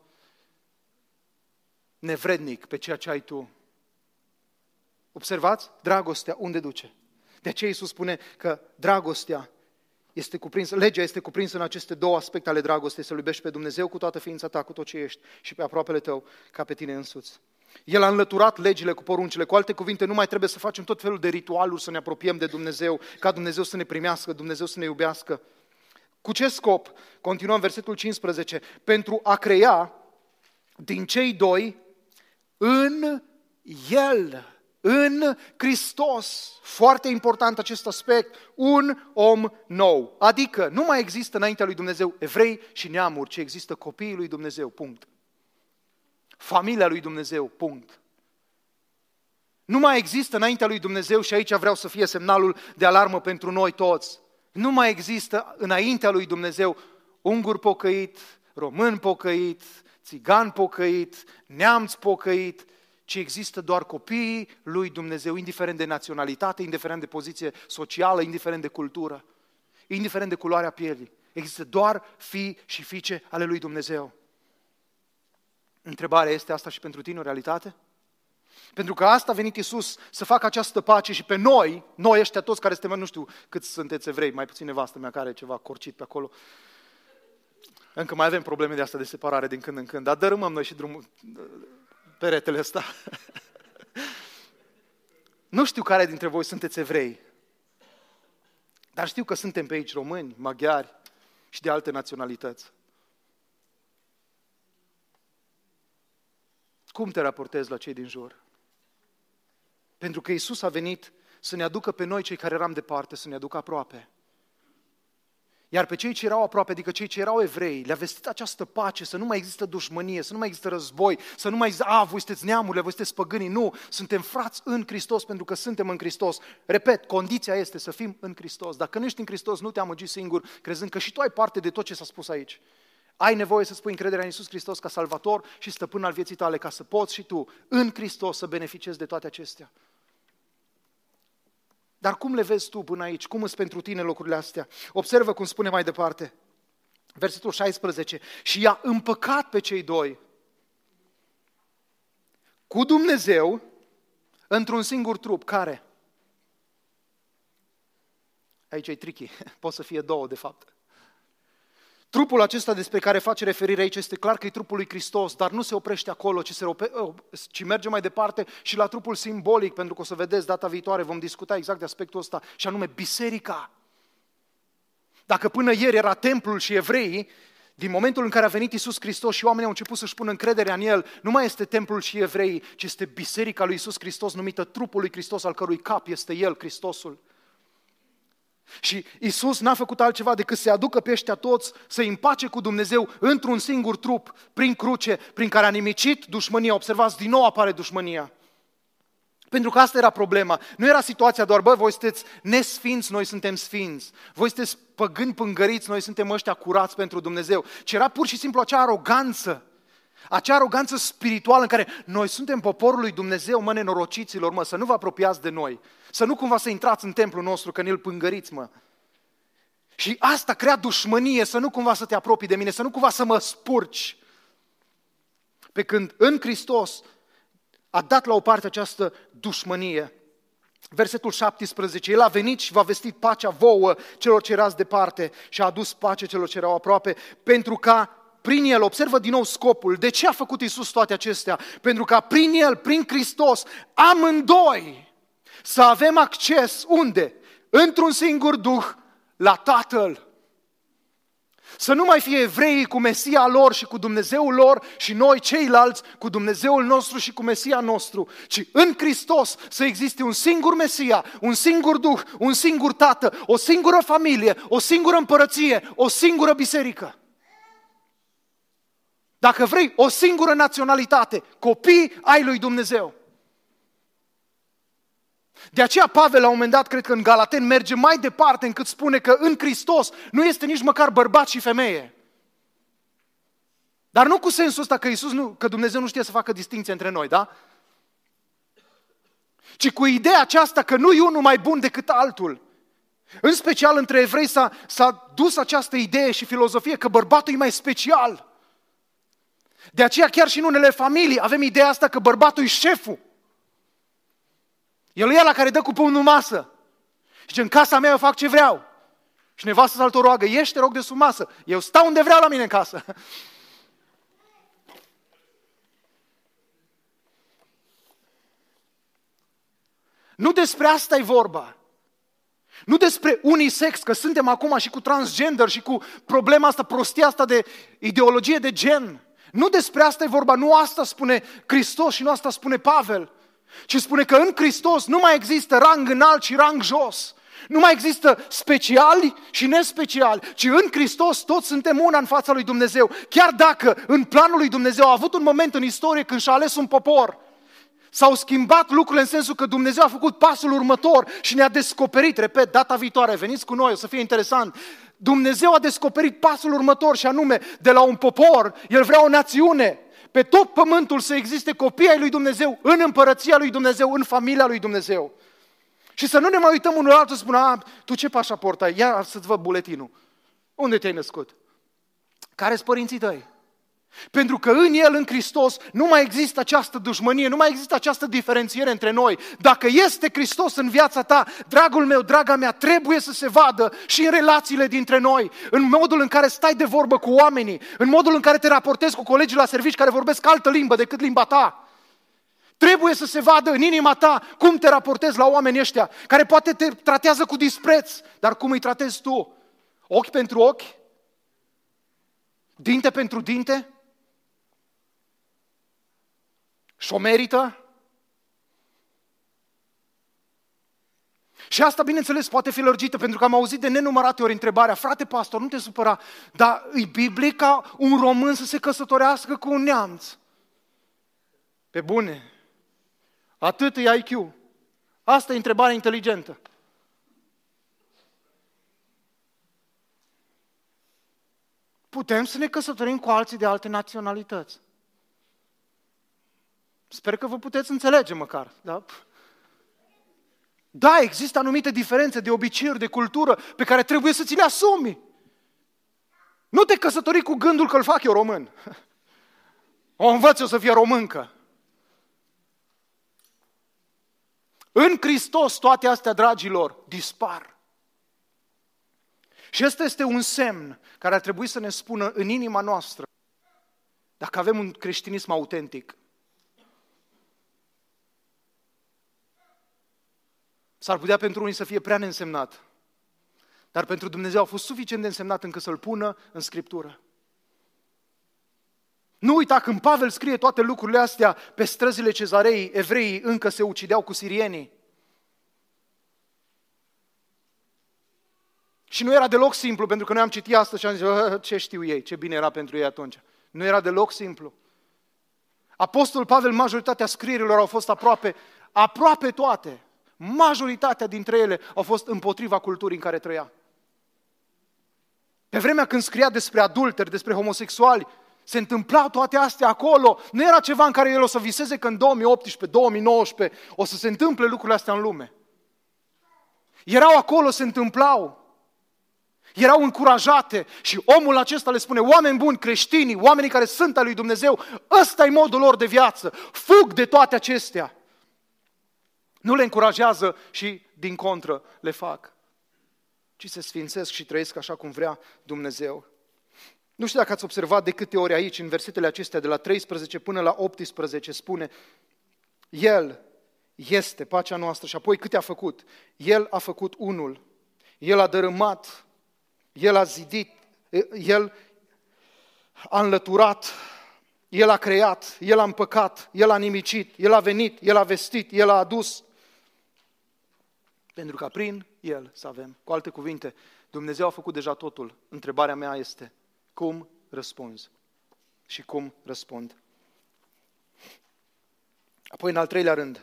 nevrednic pe ceea ce ai tu. Observați? Dragostea unde duce? De aceea Iisus spune că dragostea este cuprinsă, legea este cuprinsă în aceste două aspecte ale dragostei, să-L iubești pe Dumnezeu cu toată ființa ta, cu tot ce ești, și pe aproapele tău ca pe tine însuți. El a înlăturat legile cu poruncile, cu alte cuvinte, nu mai trebuie să facem tot felul de ritualuri să ne apropiem de Dumnezeu, ca Dumnezeu să ne primească, Dumnezeu să ne iubească. Cu ce scop? Continuăm versetul cincisprezece. Pentru a crea din cei doi în El, în Hristos, foarte important acest aspect, un om nou. Adică nu mai există înaintea lui Dumnezeu evrei și neamuri, ci există copiii lui Dumnezeu, punct. Familia lui Dumnezeu, punct. Nu mai există înaintea lui Dumnezeu, și aici vreau să fie semnalul de alarmă pentru noi toți, nu mai există înaintea lui Dumnezeu ungur pocăit, român pocăit, țigan pocăit, neamț pocăit, ci există doar copiii lui Dumnezeu, indiferent de naționalitate, indiferent de poziție socială, indiferent de cultură, indiferent de culoarea pielii. Există doar fii și fiice ale lui Dumnezeu. Întrebarea este asta și pentru tine o realitate? Pentru că asta a venit Iisus să facă această pace și pe noi, noi ăștia toți care suntem, nu știu cât sunteți evrei, mai puțin nevastă mea care are ceva corcit pe acolo. Încă mai avem probleme de asta de separare din când în când, dar dărâmăm noi și drumul, peretele ăsta. Nu știu care dintre voi sunteți evrei, dar știu că suntem pe aici români, maghiari și de alte naționalități. Cum te raportezi la cei din jur? Pentru că Iisus a venit să ne aducă pe noi, cei care eram departe, să ne aducă aproape. Iar pe cei ce erau aproape, adică cei ce erau evrei, le-a vestit această pace, să nu mai există dușmănie, să nu mai există război, să nu mai există, a, voi sunteți neamurile, voi sunteți păgânii. Nu, suntem frați în Hristos pentru că suntem în Hristos. Repet, condiția este să fim în Hristos. Dacă nu ești în Hristos, nu te amăgi singur, crezând că și tu ai parte de tot ce s-a spus aici. Ai nevoie să spui încrederea în Iisus Hristos ca Salvator și Stăpân al vieții tale, ca să poți și tu, în Hristos, să beneficiezi de toate acestea. Dar cum le vezi tu până aici? Cum sunt pentru tine lucrurile astea? Observă cum spune mai departe. Versetul șaisprezece. Și i-a împăcat pe cei doi cu Dumnezeu într-un singur trup. Care? Aici e tricky. Pot să fie două, de fapt. Trupul acesta despre care face referire aici este clar că e trupul lui Hristos, dar nu se oprește acolo, ci, se ope- ci merge mai departe și la trupul simbolic, pentru că o să vedeți data viitoare, vom discuta exact de aspectul ăsta, și anume biserica. Dacă până ieri era templul și evreii, din momentul în care a venit Iisus Hristos și oamenii au început să-și pună încrederea în El, nu mai este templul și evreii, ci este biserica lui Iisus Hristos, numită trupul lui Hristos, al cărui cap este El, Hristosul. Și Iisus n-a făcut altceva decât să-i aducă pe ăștia toți, să-i împace cu Dumnezeu într-un singur trup, prin cruce, prin care a nimicit dușmânia. Observați, din nou apare dușmânia. Pentru că asta era problema. Nu era situația doar, bă, voi sunteți nesfinți, noi suntem sfinți. Voi sunteți păgâni pângăriți, noi suntem ăștia curați pentru Dumnezeu. Ci era pur și simplu acea aroganță. Acea aroganță spirituală în care noi suntem poporul lui Dumnezeu, mă, nenorociților, mă, să nu vă apropiați de noi. Să nu cumva să intrați în templul nostru, că ne-l pângăriți, mă. Și asta crea dușmănie, să nu cumva să te apropii de mine, să nu cumva să mă spurci. Pe când în Hristos a dat la o parte această dușmănie. Versetul șaptesprezece, El a venit și v-a vestit pacea vouă celor ce erați departe și a adus pace celor ce erau aproape, pentru ca prin El, observă din nou scopul, de ce a făcut Iisus toate acestea? Pentru ca prin El, prin Hristos, amândoi să avem acces, unde? Într-un singur Duh, la Tatăl. Să nu mai fie evreii cu Mesia lor și cu Dumnezeul lor și noi ceilalți cu Dumnezeul nostru și cu Mesia nostru, ci în Hristos să existe un singur Mesia, un singur Duh, un singur Tată, o singură familie, o singură împărăție, o singură biserică. Dacă vrei, o singură naționalitate, copii ai lui Dumnezeu. De aceea Pavel la un moment dat, cred că în Galaten, merge mai departe încât spune că în Hristos nu este nici măcar bărbat și femeie. Dar nu cu sensul ăsta că, Iisus nu, că Dumnezeu nu știe să facă distinție între noi, da? Ci cu ideea aceasta că nu e unul mai bun decât altul. În special între evrei s-a, s-a dus această idee și filozofie că bărbatul e mai special. De aceea chiar și în unele familii avem ideea asta că bărbatul e șeful. El e ăla care dă cu pumnul în masă. Și în casa mea eu fac ce vreau. Și nevastă s-altă o roagă, ieși, te rog de sub masă. Eu stau unde vreau la mine în casă. Nu despre asta e vorba. Nu despre unisex, că suntem acum și cu transgender și cu problema asta, prostia asta de ideologie de gen. Nu despre asta e vorba, nu asta spune Hristos și nu asta spune Pavel. Ci spune că în Hristos nu mai există rang înalt și rang jos. Nu mai există speciali și nespeciali, ci în Hristos toți suntem una în fața lui Dumnezeu. Chiar dacă în planul lui Dumnezeu a avut un moment în istorie când și-a ales un popor, s-au schimbat lucrurile în sensul că Dumnezeu a făcut pasul următor și ne-a descoperit, repet, data viitoare, veniți cu noi, o să fie interesant. Dumnezeu a descoperit pasul următor și anume, de la un popor, El vrea o națiune. Pe tot pământul să existe copii ai lui Dumnezeu, în împărăția lui Dumnezeu, în familia lui Dumnezeu. Și să nu ne mai uităm unul altul să spună, a, tu ce pașaport ai? Ia să-ți văd buletinul. Unde te-ai născut? Care-s părinții tăi? Pentru că în El, în Hristos, nu mai există această dușmănie, nu mai există această diferențiere între noi. Dacă este Hristos în viața ta, dragul meu, draga mea, trebuie să se vadă și în relațiile dintre noi, în modul în care stai de vorbă cu oamenii, în modul în care te raportezi cu colegii la servici care vorbesc altă limbă decât limba ta. Trebuie să se vadă în inima ta cum te raportezi la oamenii ăștia, care poate te tratează cu dispreț, dar cum îi tratezi tu? Ochi pentru ochi? Dinte pentru dinte? Și-o merită? Și asta, bineînțeles, poate fi lărgită, pentru că am auzit de nenumărate ori întrebarea, frate pastor, nu te supăra, dar e biblic ca un român să se căsătorească cu un neamț? Pe bune, atât e I Q. Asta e întrebarea inteligentă. Putem să ne căsătorim cu alții de alte naționalități. Sper că vă puteți înțelege măcar. Da? Da, există anumite diferențe de obiceiuri, de cultură, pe care trebuie să ți le asumi. Nu te căsători cu gândul că îl fac eu român. O învăț eu să fie româncă. În Hristos toate astea, dragilor, dispar. Și ăsta este un semn care ar trebui să ne spună în inima noastră dacă avem un creștinism autentic. S-ar putea pentru unii să fie prea neînsemnat, dar pentru Dumnezeu a fost suficient de însemnat încât să-l pună în Scriptură. Nu uita, când Pavel scrie toate lucrurile astea, pe străzile Cezarei, evreii încă se ucideau cu sirienii. Și nu era deloc simplu, pentru că noi am citit asta și am zis, ce știu ei, ce bine era pentru ei atunci. Nu era deloc simplu. Apostolul Pavel, majoritatea scrierilor au fost aproape, aproape toate. Majoritatea dintre ele au fost împotriva culturii în care trăia. Pe vremea când scria despre adulteri, despre homosexuali, se întâmplau toate astea acolo. Nu era ceva în care el o să viseze că în două mii optsprezece, două mii nouăsprezece o să se întâmple lucrurile astea în lume. Erau acolo, se întâmplau. Erau încurajate și omul acesta le spune, oameni buni, creștinii, oamenii care sunt al lui Dumnezeu, ăsta e modul lor de viață, fug de toate acestea. Nu le încurajează și din contră le fac, ci se sfințesc și trăiesc așa cum vrea Dumnezeu. Nu știu dacă ați observat de câte ori aici, în versetele acestea, de la treisprezece până la optsprezece, spune, El este pacea noastră și apoi câte a făcut? El a făcut unul, El a dărâmat, El a zidit, El a înlăturat, El a creat, El a împăcat, El a nimicit, El a venit, El a vestit, El a adus. Pentru ca prin El să avem. Cu alte cuvinte, Dumnezeu a făcut deja totul. Întrebarea mea este, cum răspunzi? Și cum răspund? Apoi, în al treilea rând,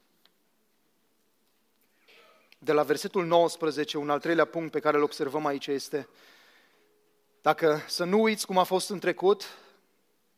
de la versetul nouăsprezece, un al treilea punct pe care îl observăm aici este, dacă să nu uiți cum a fost în trecut,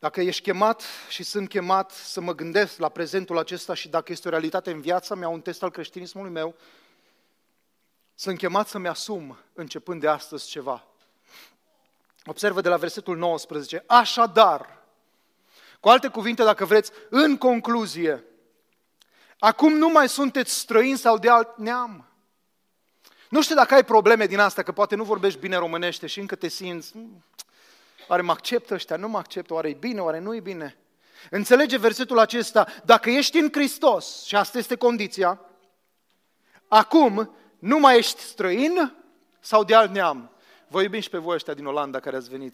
Dacă ești chemat și sunt chemat să mă gândesc la prezentul acesta și dacă este o realitate în viața mea, un test al creștinismului meu, sunt chemat să-mi asum, începând de astăzi, ceva. Observă de la versetul nouăsprezece. Așadar, cu alte cuvinte, dacă vreți, în concluzie, acum nu mai sunteți străini sau de alt neam. Nu știu dacă ai probleme din asta, că poate nu vorbești bine românește și încă te simți, oare mă acceptă ăștia, nu mă acceptă, oare e bine, oare nu e bine? Înțelege versetul acesta, dacă ești în Hristos, și asta este condiția, acum nu mai ești străin sau de alt neam. Vă iubim și pe voi ăștia din Olanda care ați venit.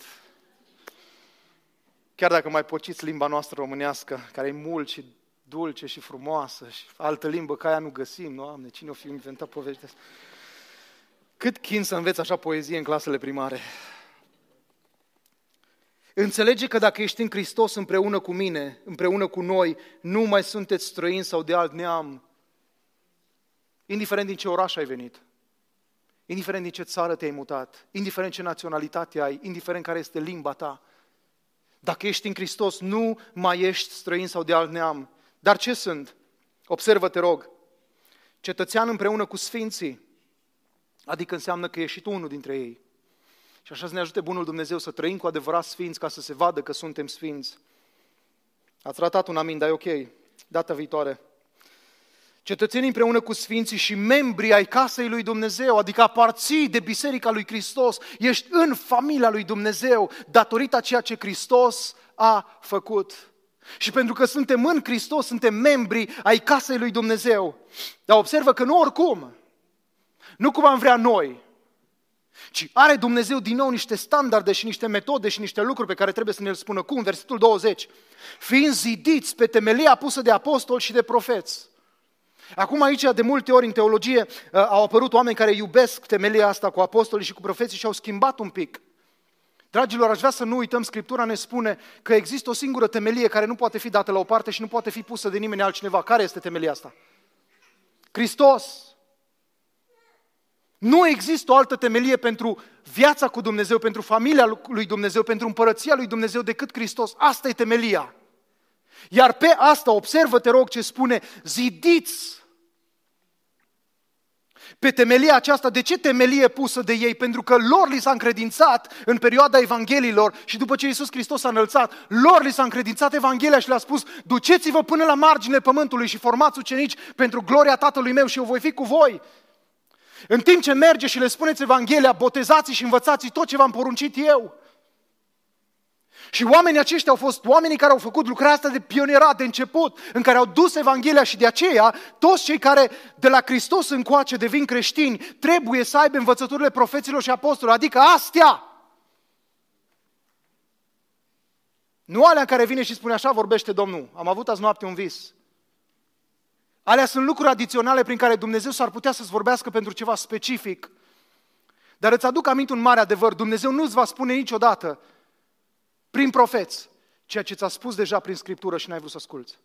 Chiar dacă mai pociți limba noastră românească, care e mult și dulce și frumoasă și altă limbă ca aia nu găsim, Doamne, cine o fi inventat povești? Cât chin să înveți așa poezie în clasele primare. Înțelege că dacă ești în Hristos împreună cu mine, împreună cu noi, nu mai sunteți străini sau de alt neam, indiferent din ce oraș ai venit, indiferent din ce țară te-ai mutat, indiferent ce naționalitate ai, indiferent care este limba ta. Dacă ești în Hristos, nu mai ești străin sau de alt neam. Dar ce sunt? Observă, te rog, cetățean împreună cu sfinții, adică înseamnă că ești și tu unul dintre ei. Și așa să ne ajute bunul Dumnezeu să trăim cu adevărat sfinți, ca să se vadă că suntem sfinți. Ați ratat un amin, dar e ok, data viitoare. Cetățenii împreună cu sfinții și membrii ai casei lui Dumnezeu, adică aparții de Biserica lui Hristos, ești în familia lui Dumnezeu, datorită a ceea ce Hristos a făcut. Și pentru că suntem în Hristos, suntem membri ai casei lui Dumnezeu. Dar observă că nu oricum, nu cum am vrea noi, ci are Dumnezeu din nou niște standarde și niște metode și niște lucruri pe care trebuie să ne le spună. Cum? Versetul douăzeci. Fiind zidiți pe temelia pusă de apostoli și de profeți. Acum aici, de multe ori în teologie, au apărut oameni care iubesc temelia asta cu apostolii și cu profeții și au schimbat un pic. Dragilor, aș vrea să nu uităm, Scriptura ne spune că există o singură temelie care nu poate fi dată la o parte și nu poate fi pusă de nimeni altcineva. Care este temelia asta? Hristos. Nu există o altă temelie pentru viața cu Dumnezeu, pentru familia lui Dumnezeu, pentru împărăția lui Dumnezeu decât Hristos. Asta e temelia. Iar pe asta, observă, te rog, ce spune, zidiți pe temelia aceasta. De ce temelie pusă de ei? Pentru că lor li s-a încredințat în perioada Evangheliilor și după ce Iisus Hristos s-a înălțat, lor li s-a încredințat Evanghelia și le-a spus, duceți-vă până la marginile pământului și formați ucenici pentru gloria Tatălui meu și eu voi fi cu voi. În timp ce merge și le spuneți Evanghelia, botezați și învățați tot ce v-am poruncit eu. Și oamenii aceștia au fost oamenii care au făcut lucrarea asta de pionierat, de început, în care au dus Evanghelia și de aceea toți cei care de la Hristos încoace devin creștini trebuie să aibă învățăturile profeților și apostolilor, adică astea. Nu alea în care vine și spune așa vorbește Domnul, am avut azi noapte un vis. Alea sunt lucruri adiționale prin care Dumnezeu s-ar putea să-ți vorbească pentru ceva specific. Dar îți aduc aminte un mare adevăr, Dumnezeu nu-ți va spune niciodată prin profeți ceea ce ți-a spus deja prin Scriptură și n-ai vrut să asculți.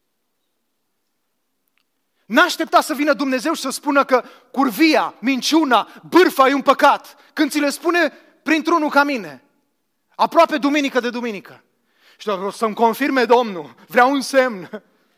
N-aștepta să vină Dumnezeu și să spună că curvia, minciuna, bârfa e un păcat, când ți le spune printr-unul ca mine, aproape duminică de duminică. Și o să-mi confirme Domnul, vreau un semn.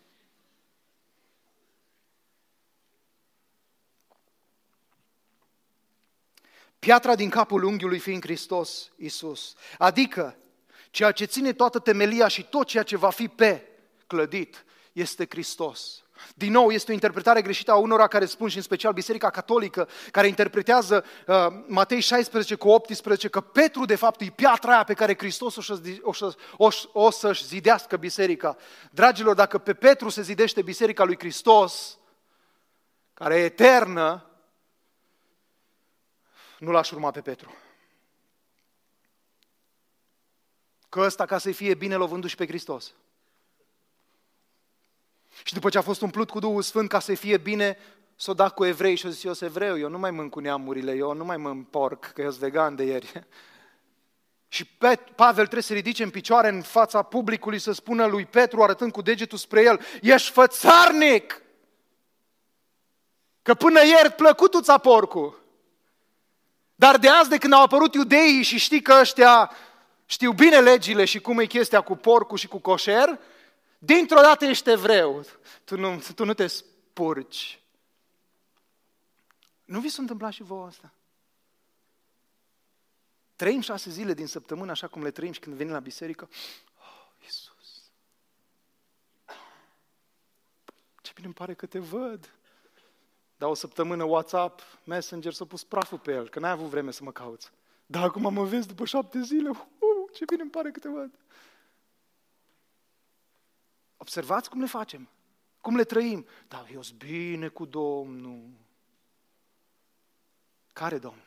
Piatra din capul unghiului fiind Hristos Iisus, adică ceea ce ține toată temelia și tot ceea ce va fi pe clădit este Hristos. Din nou, este o interpretare greșită a unora care spun, și în special Biserica Catolică, care interpretează uh, Matei șaisprezece cu optsprezece, că Petru de fapt e piatra aia pe care Hristos o, să, o, să, o, o să-și zidească biserica. Dragilor, dacă pe Petru se zidește biserica lui Hristos, care e eternă, nu l-aș urma pe Petru. Că ăsta, ca să-i fie bine, l-a vândut și pe Hristos. Și după ce a fost umplut cu Duhul Sfânt, ca să-i fie bine, s-o dat cu evrei și a zis, eu sunt evreu, eu nu mai mânc cu neamurile, eu nu mai mânc porc, că eu sunt vegan de ieri. Și Pavel trebuie să ridice în picioare în fața publicului să spună lui Petru, arătând cu degetul spre el, ești fățarnic! Că până ieri plăcutu-ța porcul. Dar de azi, de când au apărut iudeii și știi că ăștia știu bine legile și cum e chestia cu porcul și cu coșer, dintr-o dată ești evreu. Tu nu, tu nu te spurci. Nu vi s-a întâmplat și vouă asta? Trăim șase zile din săptămână așa cum le trăim și când venim la biserică. Oh, Iisus! Ce bine îmi pare că te văd! Dar o săptămână WhatsApp, Messenger, s-a pus praful pe el, că n-ai avut vreme să mă cauți. Dar acum mă vezi după șapte zile, uh, ce bine îmi pare că te văd! Observați cum le facem, cum le trăim. Da, eu sunt bine cu Domnul. Care Domn?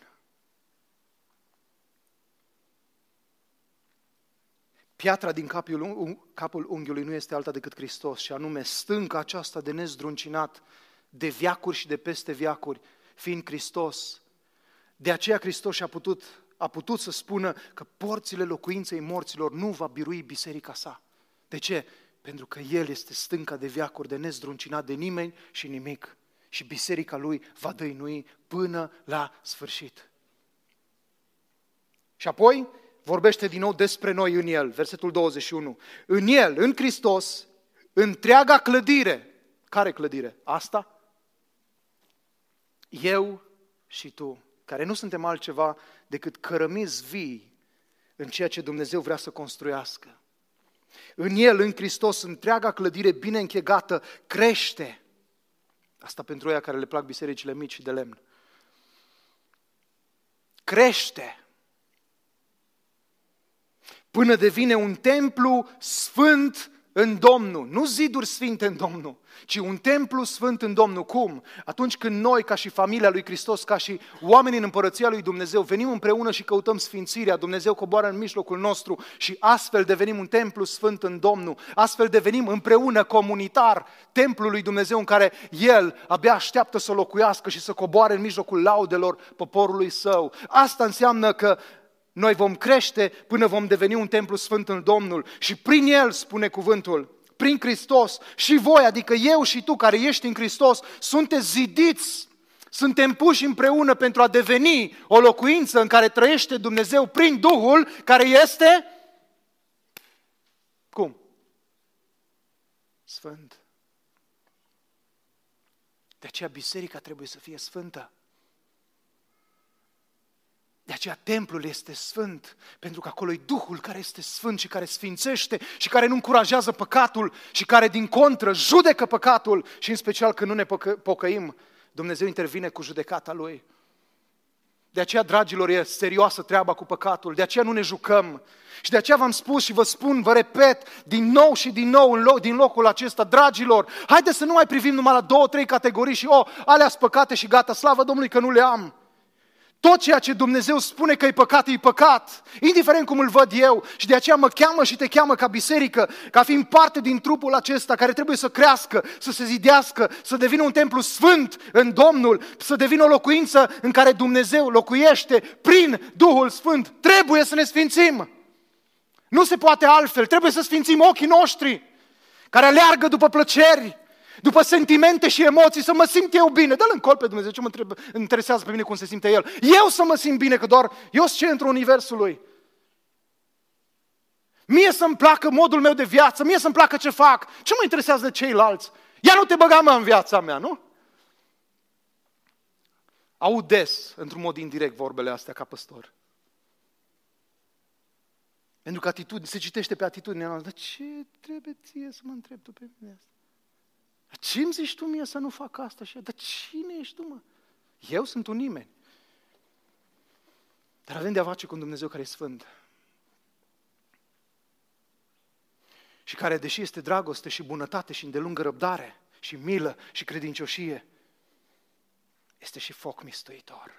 Piatra din capul, capul unghiului nu este alta decât Hristos, și anume stânca aceasta de nezdruncinat, de veacuri și de peste veacuri, fiind Hristos. De aceea Hristos și-a putut, a putut să spună că porțile locuinței morților nu va birui biserica sa. De ce? Pentru că El este stânca de veacuri, de nezdruncinat de nimeni și nimic. Și biserica Lui va dăinui până la sfârșit. Și apoi vorbește din nou despre noi în El, versetul douăzeci și unu. În El, în Hristos, întreaga clădire. Care clădire? Asta? Eu și tu, care nu suntem altceva decât cărămizi vii în ceea ce Dumnezeu vrea să construiască. În El, în Hristos, întreaga clădire bine închegată crește. Asta pentru ăia care le plac bisericile mici și de lemn. Crește până devine un templu sfânt în Domnul. Nu ziduri sfinte în Domnul, ci un templu sfânt în Domnul. Cum? Atunci când noi, ca și familia lui Hristos, ca și oamenii în împărăția lui Dumnezeu, venim împreună și căutăm sfințirea, Dumnezeu coboară în mijlocul nostru și astfel devenim un templu sfânt în Domnul. Astfel devenim împreună comunitar templul lui Dumnezeu în care El abia așteaptă să locuiască și să coboare în mijlocul laudelor poporului Său. Asta înseamnă că noi vom crește până vom deveni un templu sfânt în Domnul și prin El, spune cuvântul, prin Hristos, și voi, adică eu și tu care ești în Hristos, sunteți zidiți, suntem puși împreună pentru a deveni o locuință în care trăiește Dumnezeu prin Duhul care este, cum? Sfânt. De aceea biserica trebuie să fie sfântă. De aceea templul este sfânt, pentru că acolo e Duhul care este sfânt și care sfințește și care nu încurajează păcatul și care din contră judecă păcatul și în special când nu ne pocăim, Dumnezeu intervine cu judecata Lui. De aceea, dragilor, e serioasă treaba cu păcatul, de aceea nu ne jucăm. Și de aceea v-am spus și vă spun, vă repet, din nou și din nou în loc, din locul acesta, dragilor, haideți să nu mai privim numai la două, trei categorii și, oh, alea-s păcate și gata, slavă Domnului că nu le am. Tot ceea ce Dumnezeu spune că e păcat, e păcat, indiferent cum îl văd eu. Și de aceea mă cheamă și te cheamă ca biserică, ca fiind parte din trupul acesta care trebuie să crească, să se zidească, să devină un templu sfânt în Domnul, să devină o locuință în care Dumnezeu locuiește prin Duhul Sfânt. Trebuie să ne sfințim. Nu se poate altfel, trebuie să sfințim ochii noștri, care aleargă după plăceri, după sentimente și emoții, să mă simt eu bine. Dă-l în col pe Dumnezeu, ce mă interesează pe mine cum se simte El. Eu să mă simt bine, că doar eu sunt centrul universului. Mie să-mi placă modul meu de viață, mie să-mi placă ce fac. Ce mă interesează de ceilalți? Ia nu te băga, mă, în viața mea, nu? Aud des, într-un mod indirect, vorbele astea ca păstor. Pentru că atitudine, se citește pe atitudinea noastră. Dar ce trebuie ție să mă întrebi tu pe mine asta? Ce îmi zici tu mie să nu fac asta? Dar cine ești tu, mă? Eu sunt un nimeni. Dar avem de-a face cu un Dumnezeu care e sfânt. Și care, deși este dragoste și bunătate și îndelungă răbdare și milă și credincioșie, este și foc mistuitor.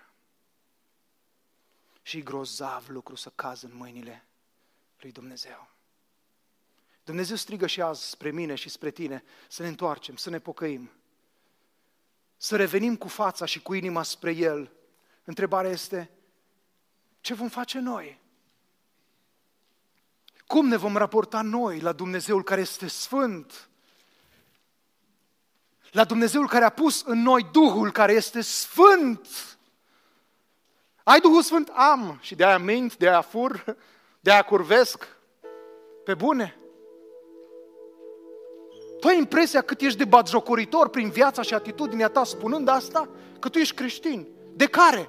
Și grozav lucru să caz în mâinile lui Dumnezeu. Dumnezeu strigă și azi spre mine și spre tine să ne întoarcem, să ne pocăim, să revenim cu fața și cu inima spre El. Întrebarea este, ce vom face noi? Cum ne vom raporta noi la Dumnezeul care este sfânt? La Dumnezeul care a pus în noi Duhul care este sfânt? Ai Duhul Sfânt? Am. Și de aia mint, de aia fur. De-aia curvesc? Pe bune? Tu ai impresia cât ești de batjocoritor prin viața și atitudinea ta spunând asta? Că tu ești creștin. De care?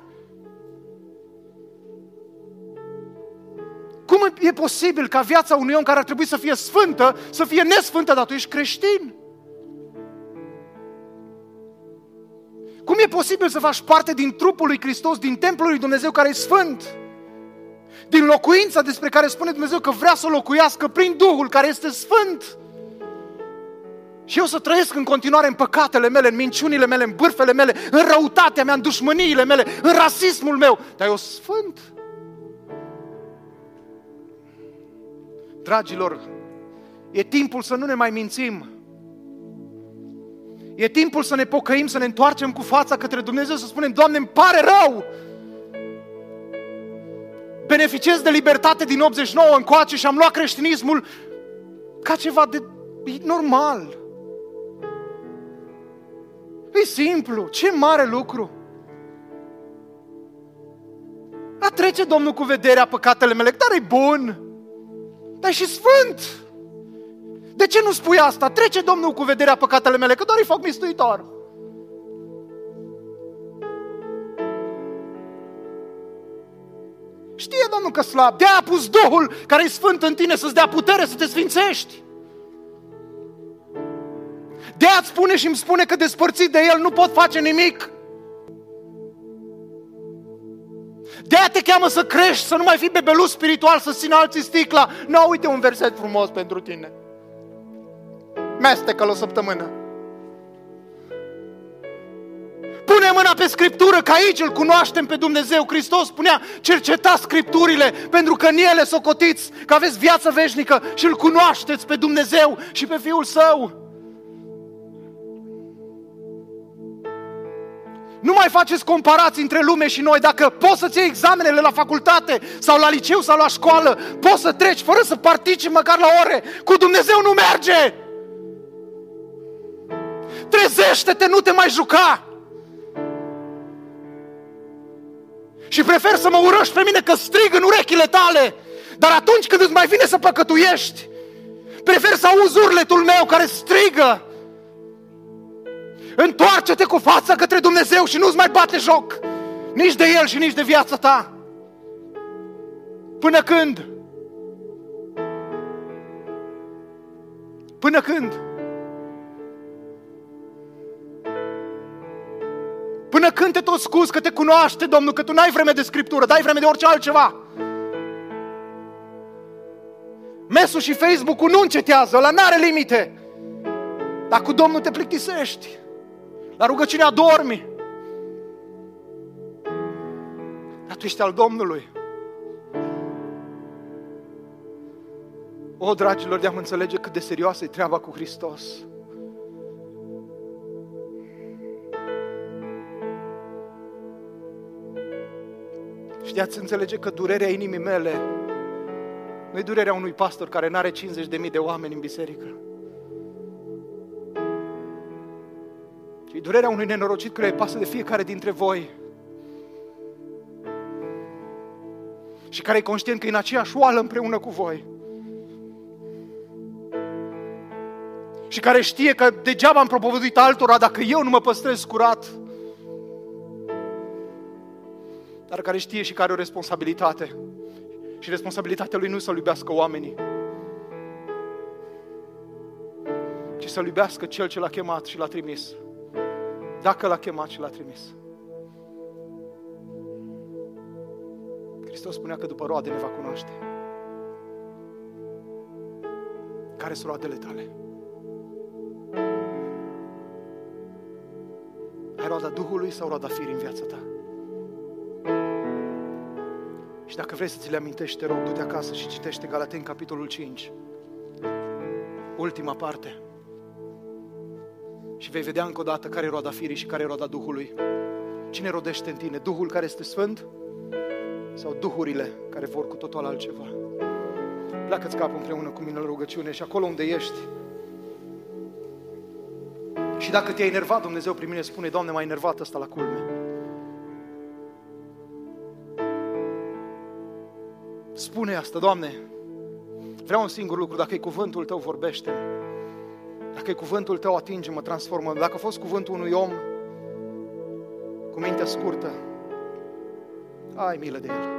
Cum e posibil ca viața unui om care ar trebui să fie sfântă, să fie nesfântă, dar tu ești creștin? Cum e posibil să faci parte din trupul lui Hristos, din templul lui Dumnezeu care e sfânt? Din locuința despre care spune Dumnezeu că vrea să locuiască prin Duhul care este sfânt. Și eu să trăiesc în continuare în păcatele mele, în minciunile mele, în bârfele mele, în răutatea mea, în dușmăniile mele, în rasismul meu. Dar eu sfânt. Dragilor, e timpul să nu ne mai mințim. E timpul să ne pocăim, să ne întoarcem cu fața către Dumnezeu, să spunem, Doamne, îmi pare rău. Beneficiez de libertate din optzeci și nouă încoace și am luat creștinismul ca ceva de normal. E simplu, ce mare lucru. A trece Domnul cu vederea păcatele mele, dar e bun, dar e și sfânt. De ce nu spui asta? Trece Domnul cu vederea păcatele mele, că doar îi foc mistuitor. Știe Domnul că slab, de-aia a pus Duhul care e sfânt în tine să-ți dea putere să te sfințești. De-aia îți spune și îmi spune că despărțit de El nu pot face nimic. De-aia te cheamă să crești, să nu mai fii bebeluș spiritual, să țină alții sticla. Nu, uite un verset frumos pentru tine. Mestecă-l o săptămână. Pune mâna pe Scriptură, că aici îl cunoaștem pe Dumnezeu. Hristos spunea, cercetați Scripturile, pentru că în ele socotiți că aveți viață veșnică și îl cunoașteți pe Dumnezeu și pe Fiul Său. Nu mai faceți comparații între lume și noi. Dacă poți să-ți iei examenele la facultate sau la liceu sau la școală, poți să treci fără să participi măcar la ore. Cu Dumnezeu nu merge! Trezește-te, nu te mai juca! Și prefer să mă urăști pe mine că strig în urechile tale, dar atunci când îți mai vine să păcătuiești, prefer să auzi urletul meu care strigă. Întoarce-te cu fața către Dumnezeu și nu-ți mai bate joc nici de El și nici de viața ta. Până când? Până când? Până când te tot scuzi că te cunoaște Domnul, că tu n-ai vreme de Scriptură, dai vreme de orice altceva? Mesul și Facebook-ul nu încetează, ăla n-are limite. Dar cu Domnul te plictisești. La rugăciune adormi. Dar tu ești al Domnului. O, dragilor, de-am înțelege cât de serioasă e treaba cu Hristos. Și de-ați înțelege că durerea inimii mele nu e durerea unui pastor care n-are cincizeci de mii de oameni în biserică. E durerea unui nenorocit care îi pasă de fiecare dintre voi și care e conștient că e în aceeași oală împreună cu voi și care știe că degeaba am propovăduit altora dacă eu nu mă păstrez curat, dar care știe și că are o responsabilitate și responsabilitatea lui nu să-L iubească oamenii, ci să-L iubească Cel ce l-a chemat și l-a trimis. Dacă l-a chemat și l-a trimis. Hristos spunea că după roade ne va cunoaște. Care sunt roadele tale? Ai roada Duhului sau roada firii în viața ta? Și dacă vrei să ți le amintești, te rog, du-te acasă și citește Galateni, capitolul cinci. Ultima parte. Și vei vedea încă o dată care e roada firii și care e roada Duhului. Cine rodește în tine? Duhul care este sfânt? Sau duhurile care vor cu totul altceva? Pleacă-ți capul împreună cu mine la rugăciune și acolo unde ești. Și dacă te-ai enervat, Dumnezeu prin mine spune, Doamne, m-a enervat ăsta la culme. spune asta, Doamne, vreau un singur lucru, dacă e cuvântul Tău, vorbește. Dacă e cuvântul Tău, atinge-mă, transformă. Dacă a fost cuvântul unui om cu mintea scurtă, ai milă de el.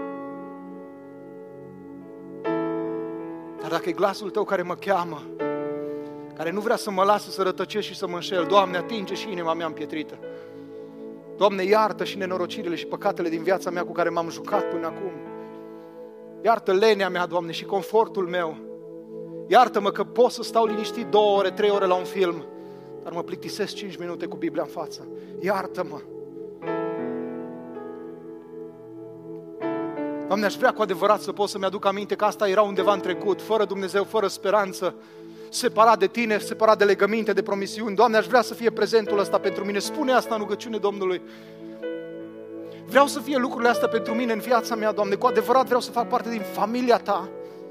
Dar dacă e glasul Tău care mă cheamă, care nu vrea să mă lasă să rătăcesc și să mă înșel, Doamne, atinge și inima mea împietrită. Doamne, iartă și nenorocirile și păcatele din viața mea cu care m-am jucat până acum. Iartă lenea mea, Doamne, și confortul meu. Iartă-mă că pot să stau liniștit două ore, trei ore la un film, dar mă plictisesc cinci minute cu Biblia în față. Iartă-mă! Doamne, aș vrea cu adevărat să pot să-mi aduc aminte că asta era undeva în trecut, fără Dumnezeu, fără speranță, separat de Tine, separat de legăminte, de promisiuni. Doamne, aș vrea să fie prezentul ăsta pentru mine. Spune asta în rugăciune Domnului. Vreau să fie lucrurile astea pentru mine în viața mea, Doamne. Cu adevărat vreau să fac parte din familia Ta.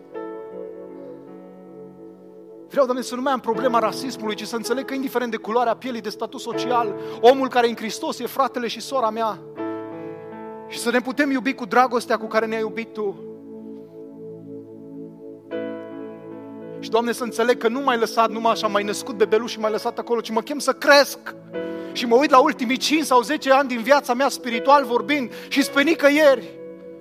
Vreau, Doamne, să nu mai am problema rasismului, ci să înțeleg că indiferent de culoarea pielii, de statut social, omul care e în Hristos e fratele și sora mea. Și să ne putem iubi cu dragostea cu care ne-ai iubit Tu. Și, Doamne, să înțeleg că nu m-ai lăsat numai așa, m-ai născut bebeluș și m-ai lăsat acolo, ci mă chem să cresc. Și mă uit la ultimii cinci sau zece ani din viața mea, spiritual vorbind, și spre nicăieri.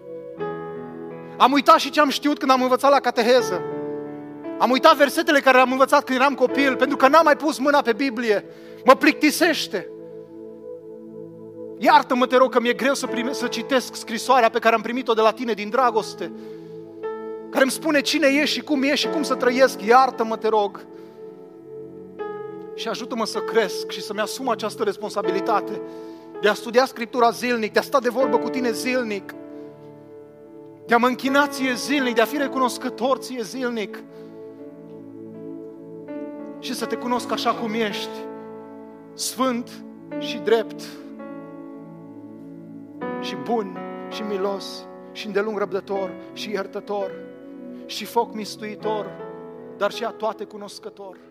Am uitat și ce am știut când am învățat la cateheză. Am uitat versetele care le-am învățat când eram copil, pentru că n-am mai pus mâna pe Biblie. Mă plictisește. Iartă-mă, te rog, că mi-e greu să, prime, să citesc scrisoarea pe care am primit-o de la Tine din dragoste, care îmi spune cine ești și cum ești și cum să trăiesc. Iartă-mă, te rog. Și ajută-mă să cresc și să-mi asum această responsabilitate de a studia Scriptura zilnic, de a sta de vorbă cu Tine zilnic, de a mă închina Ție zilnic, de a fi recunoscător Ție zilnic și să Te cunosc așa cum ești, sfânt și drept și bun și milos și îndelung răbdător și iertător și foc mistuitor, dar și a toate cunoscător.